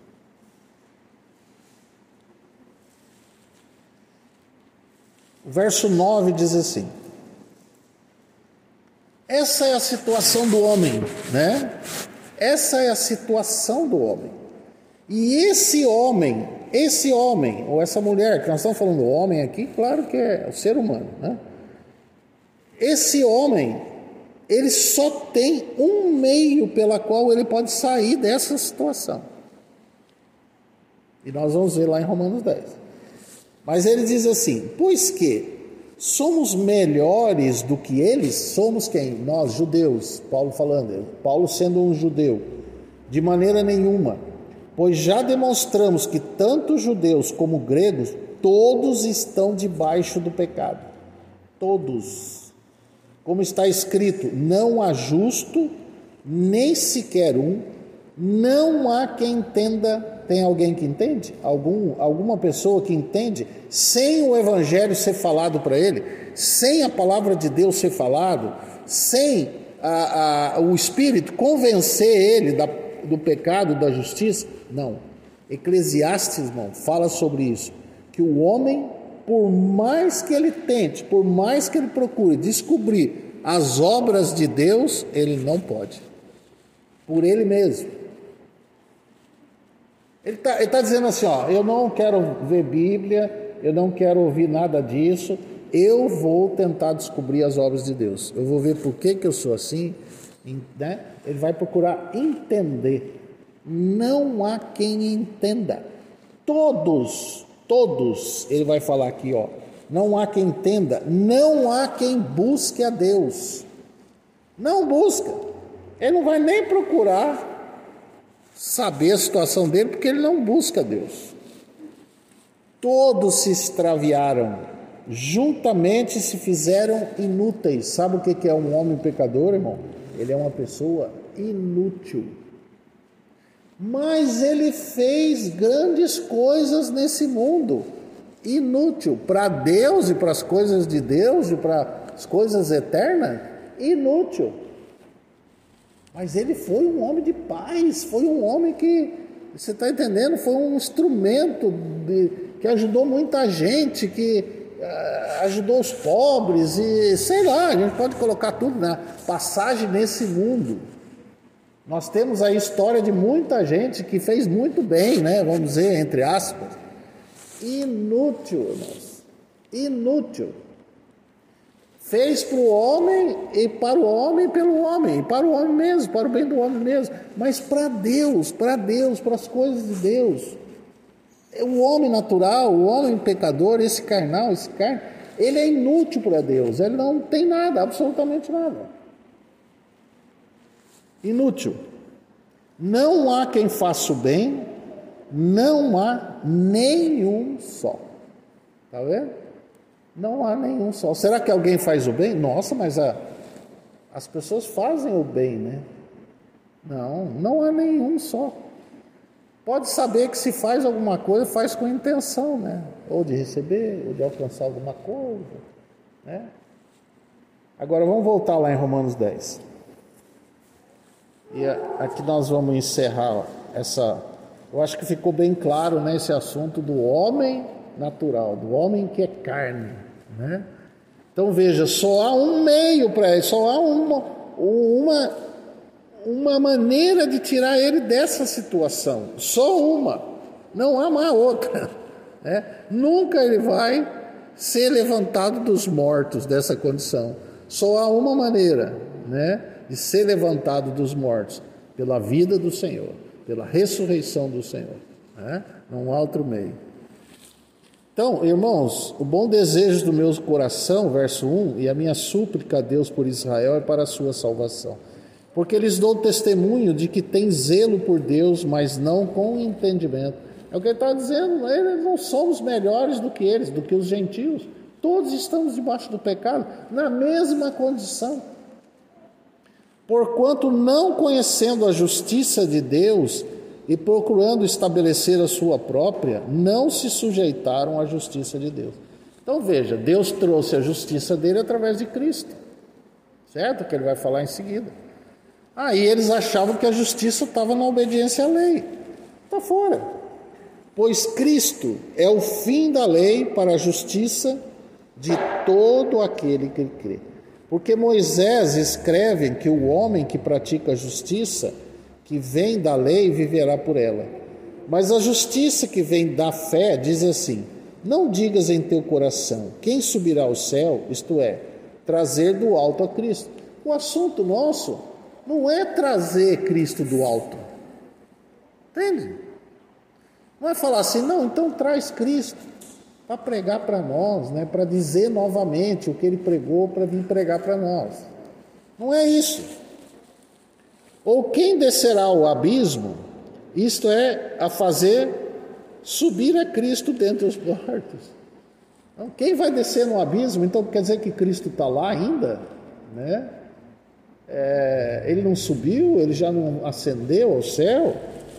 [SPEAKER 1] O verso nove diz assim: essa é a situação do homem, né? Essa é a situação do homem. E esse homem, esse homem, ou essa mulher, que nós estamos falando do homem aqui, claro que é o ser humano, né? Esse homem, ele só tem um meio pela qual ele pode sair dessa situação. E nós vamos ver lá em Romanos dez. Mas ele diz assim: pois que somos melhores do que eles, somos quem? Nós, judeus, Paulo falando, Paulo sendo um judeu, de maneira nenhuma, pois já demonstramos que tanto judeus como gregos, todos estão debaixo do pecado, todos, como está escrito, não há justo, nem sequer um, não há quem entenda. Tem alguém que entende? Algum, alguma pessoa que entende? Sem o evangelho ser falado para ele, sem a palavra de Deus ser falado, sem a, a, o Espírito convencer ele da, do pecado, da justiça? Não. Eclesiastes, irmão, fala sobre isso, que o homem, por mais que ele tente, por mais que ele procure descobrir as obras de Deus, ele não pode, por ele mesmo. Ele está tá dizendo assim, ó, eu não quero ver Bíblia, eu não quero ouvir nada disso, eu vou tentar descobrir as obras de Deus, eu vou ver por que, que eu sou assim, né? Ele vai procurar entender. Não há quem entenda. Todos, todos, ele vai falar aqui, ó, não há quem entenda, não há quem busque a Deus. Não busca. Ele não vai nem procurar saber a situação dele, porque ele não busca Deus. Todos se extraviaram, juntamente se fizeram inúteis. Sabe o que é um homem pecador, irmão? Ele é uma pessoa inútil. Mas ele fez grandes coisas nesse mundo. Inútil. Para Deus e para as coisas de Deus e para as coisas eternas, inútil. Mas ele foi um homem de paz, foi um homem que, você está entendendo, foi um instrumento de, que ajudou muita gente, que uh, ajudou os pobres, e sei lá, a gente pode colocar tudo na passagem nesse mundo. Nós temos a história de muita gente que fez muito bem, né? Vamos dizer, entre aspas. Inútil, irmãos, inútil. Fez para o homem e para o homem pelo homem, e para o homem mesmo, para o bem do homem mesmo, mas para Deus, para Deus, para as coisas de Deus. O homem natural, o homem pecador, esse carnal, esse carne, ele é inútil para Deus, ele não tem nada, absolutamente nada. Inútil. Não há quem faça o bem, não há nenhum só. Está vendo? Não há nenhum só. Será que alguém faz o bem? Nossa, mas a, as pessoas fazem o bem, né? Não, não há nenhum só. Pode saber que se faz alguma coisa, faz com intenção, né? Ou de receber, ou de alcançar alguma coisa, né? Agora vamos voltar lá em Romanos dez. E aqui nós vamos encerrar essa... Eu acho que ficou bem claro, né, esse assunto do homem natural, do homem que é carne, né? Então veja, só há um meio para ele, só há uma, uma, uma maneira de tirar ele dessa situação, só uma, não há mais outra, né? Nunca ele vai ser levantado dos mortos dessa condição, só há uma maneira, né, de ser levantado dos mortos, pela vida do Senhor, pela ressurreição do Senhor, né? Não há outro meio. Então, irmãos, o bom desejo do meu coração, verso um, e a minha súplica a Deus por Israel é para a sua salvação. Porque eles dão testemunho de que tem zelo por Deus, mas não com entendimento. É o que ele está dizendo, eles não somos melhores do que eles, do que os gentios. Todos estamos debaixo do pecado, na mesma condição. Porquanto não conhecendo a justiça de Deus, e procurando estabelecer a sua própria, não se sujeitaram à justiça de Deus. Então veja, Deus trouxe a justiça dele através de Cristo, certo? Que ele vai falar em seguida. Aí eles achavam que a justiça estava na obediência à lei. Está fora. Pois Cristo é o fim da lei para a justiça de todo aquele que crê. Porque Moisés escreve que o homem que pratica a justiça, que vem da lei, viverá por ela. Mas a justiça que vem da fé diz assim: não digas em teu coração, quem subirá ao céu, isto é, trazer do alto a Cristo. O assunto nosso não é trazer Cristo do alto. Entende? Não é falar assim, não, então traz Cristo para pregar para nós, né? Para dizer novamente o que ele pregou, para vir pregar para nós. Não é isso. Ou quem descerá ao abismo, isto é, a fazer subir a Cristo dentre os mortos. Então, quem vai descer no abismo, então quer dizer que Cristo está lá ainda, né? É, ele não subiu, ele já não ascendeu ao céu.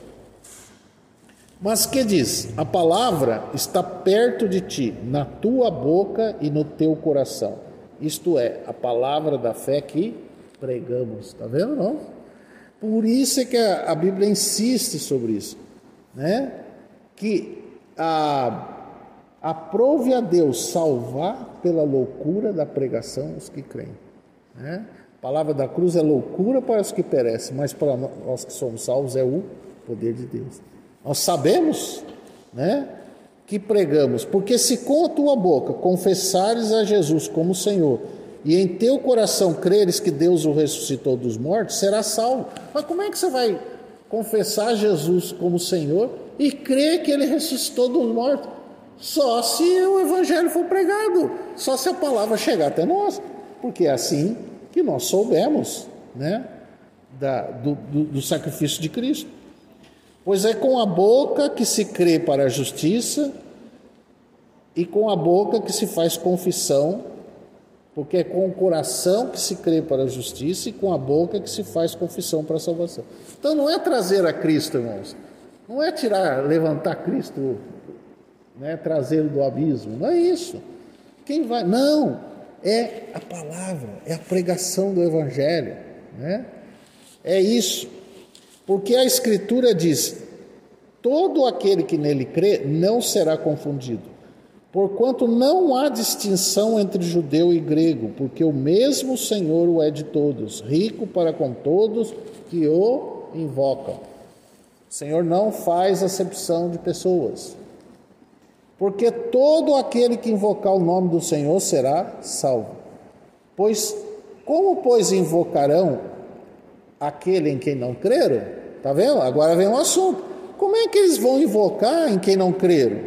[SPEAKER 1] Mas que diz? A palavra está perto de ti, na tua boca e no teu coração. Isto é, a palavra da fé que pregamos. Está vendo, não? Por isso é que a, a Bíblia insiste sobre isso, né? Que a, aprove a Deus salvar pela loucura da pregação os que creem, né? A palavra da cruz é loucura para os que perecem, mas para nós que somos salvos é o poder de Deus. Nós sabemos, né, que pregamos, porque se com a tua boca confessares a Jesus como Senhor e em teu coração creres que Deus o ressuscitou dos mortos, serás salvo. Mas como é que você vai confessar Jesus como Senhor e crer que Ele ressuscitou dos mortos? Só se o Evangelho for pregado, só se a palavra chegar até nós, porque é assim que nós soubemos, né, da, do, do, do sacrifício de Cristo. Pois é com a boca que se crê para a justiça e com a boca que se faz confissão, porque é com o coração que se crê para a justiça e com a boca que se faz confissão para a salvação. Então não é trazer a Cristo, irmãos, não é tirar, levantar Cristo, né, trazê-lo do abismo, não é isso. Quem vai? Não, é a palavra, é a pregação do Evangelho, né? É isso. Porque a Escritura diz: todo aquele que nele crê não será confundido, porquanto não há distinção entre judeu e grego, porque o mesmo Senhor o é de todos, rico para com todos que o invocam. O Senhor não faz acepção de pessoas, porque todo aquele que invocar o nome do Senhor será salvo. Pois como, pois, invocarão aquele em quem não creram? Está vendo? Agora vem um assunto. Como é que eles vão invocar em quem não creram?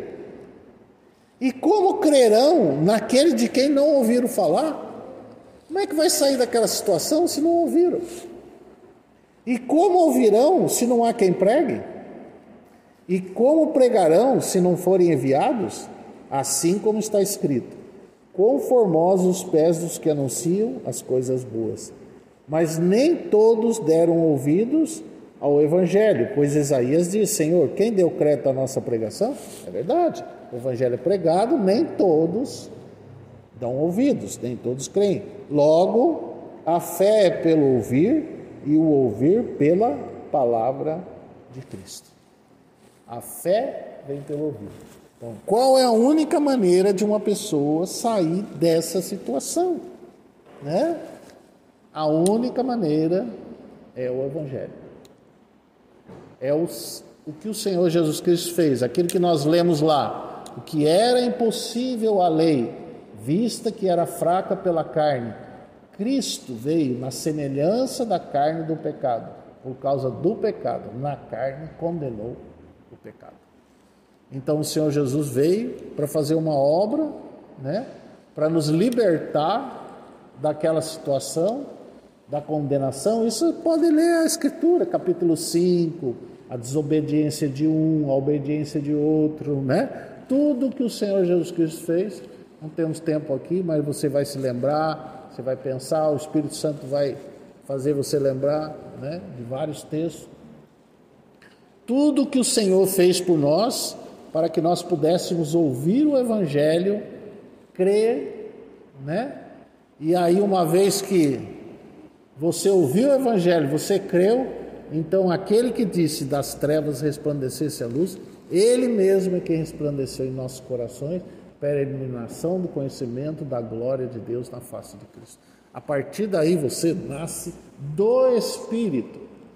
[SPEAKER 1] E como crerão naquele de quem não ouviram falar? Como é que vai sair daquela situação se não ouviram? E como ouvirão se não há quem pregue? E como pregarão se não forem enviados? Assim como está escrito: quão formosos os pés dos que anunciam as coisas boas. Mas nem todos deram ouvidos ao Evangelho, pois Isaías diz: Senhor, quem deu crédito à nossa pregação? É verdade, o Evangelho é pregado, nem todos dão ouvidos, nem todos creem. Logo, a fé é pelo ouvir e o ouvir pela palavra de Cristo. A fé vem pelo ouvir. Então, qual é a única maneira de uma pessoa sair dessa situação, né? A única maneira é o Evangelho. É os, o que o Senhor Jesus Cristo fez, aquilo que nós lemos lá. O que era impossível à lei, vista que era fraca pela carne, Cristo veio na semelhança da carne do pecado. Por causa do pecado, na carne condenou o pecado. Então o Senhor Jesus veio para fazer uma obra, né, para nos libertar daquela situação da condenação. Isso pode ler a Escritura, capítulo cinco, a desobediência de um, a obediência de outro, né? Tudo que o Senhor Jesus Cristo fez. Não temos tempo aqui, mas você vai se lembrar, você vai pensar, o Espírito Santo vai fazer você lembrar, né, de vários textos. tudo que o Senhor fez por nós, para que nós pudéssemos ouvir o Evangelho, crer, né? E aí, uma vez que você ouviu o Evangelho, você creu, então aquele que disse das trevas resplandecesse a luz, ele mesmo é quem resplandeceu em nossos corações para a iluminação do conhecimento da glória de Deus na face de Cristo. A partir daí você nasce do Espírito,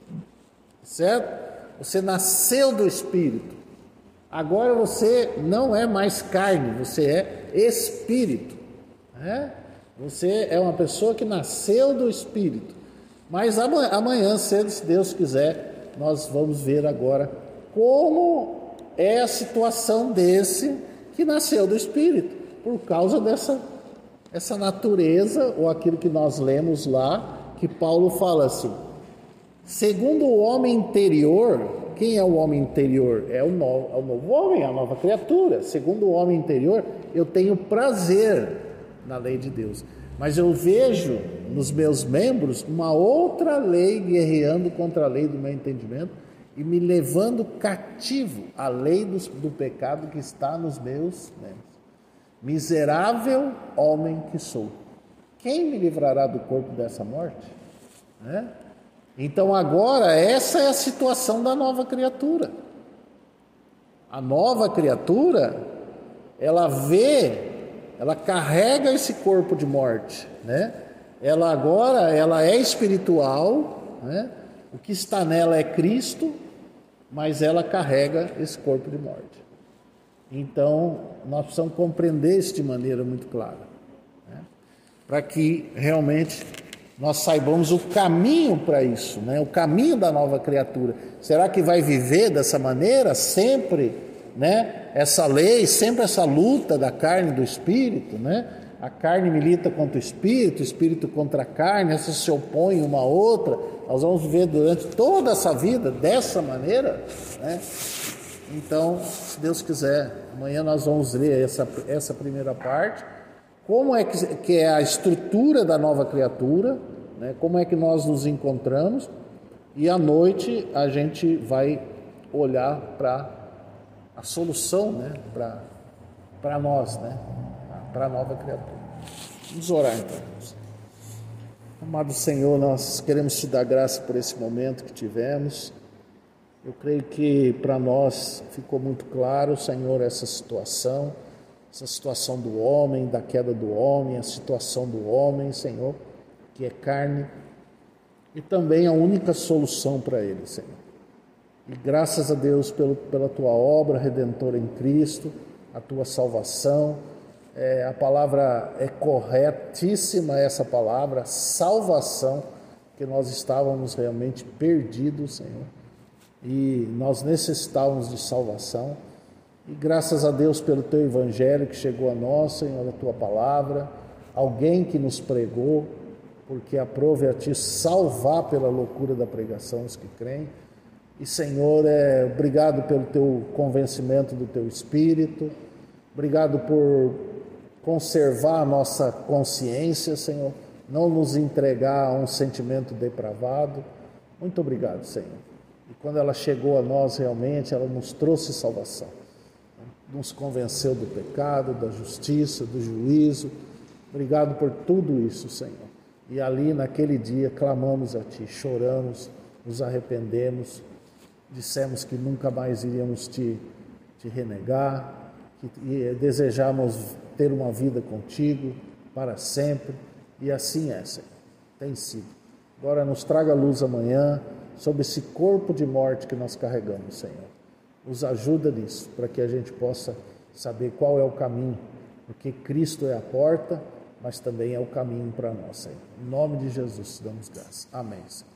[SPEAKER 1] certo? Você nasceu do Espírito. Agora você não é mais carne, você é Espírito, né? Você é uma pessoa que nasceu do Espírito. Mas amanhã, amanhã cedo, se Deus quiser, nós vamos ver agora como é a situação desse que nasceu do Espírito, por causa dessa essa natureza, ou aquilo que nós lemos lá, que Paulo fala assim: segundo o homem interior. Quem é o homem interior? É o novo, é o novo homem, a nova criatura. Segundo o homem interior, eu tenho prazer na lei de Deus, mas eu vejo nos meus membros uma outra lei guerreando contra a lei do meu entendimento e me levando cativo à lei do, do pecado que está nos meus membros. Miserável homem que sou, quem me livrará do corpo dessa morte? Né? Então agora essa é a situação da nova criatura. A nova criatura, ela vê, ela carrega esse corpo de morte, né? Ela agora, ela é espiritual, né? O que está nela é Cristo, mas ela carrega esse corpo de morte. Então nós precisamos compreender isso de maneira muito clara, né? Para que realmente nós saibamos o caminho para isso, né? O caminho da nova criatura. Será que vai viver dessa maneira sempre, né? Essa lei, sempre essa luta da carne e do espírito, né? A carne milita contra o espírito, o espírito contra a carne, essas se opõem uma à outra. Nós vamos viver durante toda essa vida dessa maneira, né? Então, se Deus quiser, amanhã nós vamos ler essa, essa primeira parte. Como é que, que é a estrutura da nova criatura, né? Como é que nós nos encontramos, e à noite a gente vai olhar para a solução, né? Para nós, né? Para a nova criatura. Vamos orar então. Amado Senhor, nós queremos te dar graça por esse momento que tivemos. Eu creio que para nós ficou muito claro, Senhor, essa situação, essa situação do homem, da queda do homem, a situação do homem, Senhor, que é carne, e também a única solução para ele, Senhor. E graças a Deus pelo, pela tua obra redentora em Cristo, a tua salvação, é, a palavra é corretíssima, essa palavra, salvação, que nós estávamos realmente perdidos, Senhor, e nós necessitávamos de salvação. E graças a Deus pelo teu evangelho que chegou a nós, Senhor, a tua palavra, alguém que nos pregou, porque aprove a ti salvar pela loucura da pregação os que creem. E Senhor, é, obrigado pelo teu convencimento do teu Espírito, obrigado por conservar a nossa consciência, Senhor, não nos entregar a um sentimento depravado. Muito obrigado, Senhor. E quando ela chegou a nós realmente, ela nos trouxe salvação. Nos convenceu do pecado, da justiça, do juízo. Obrigado por tudo isso, Senhor. E ali naquele dia clamamos a Ti, choramos, nos arrependemos, dissemos que nunca mais iríamos Te, te renegar, que desejamos ter uma vida contigo para sempre. E assim é, Senhor, tem sido. Agora nos traga luz amanhã sobre esse corpo de morte que nós carregamos, Senhor. Nos ajuda nisso, para que a gente possa saber qual é o caminho, porque Cristo é a porta, mas também é o caminho para nós, Senhor. Em nome de Jesus, te damos graças. Amém, Senhor.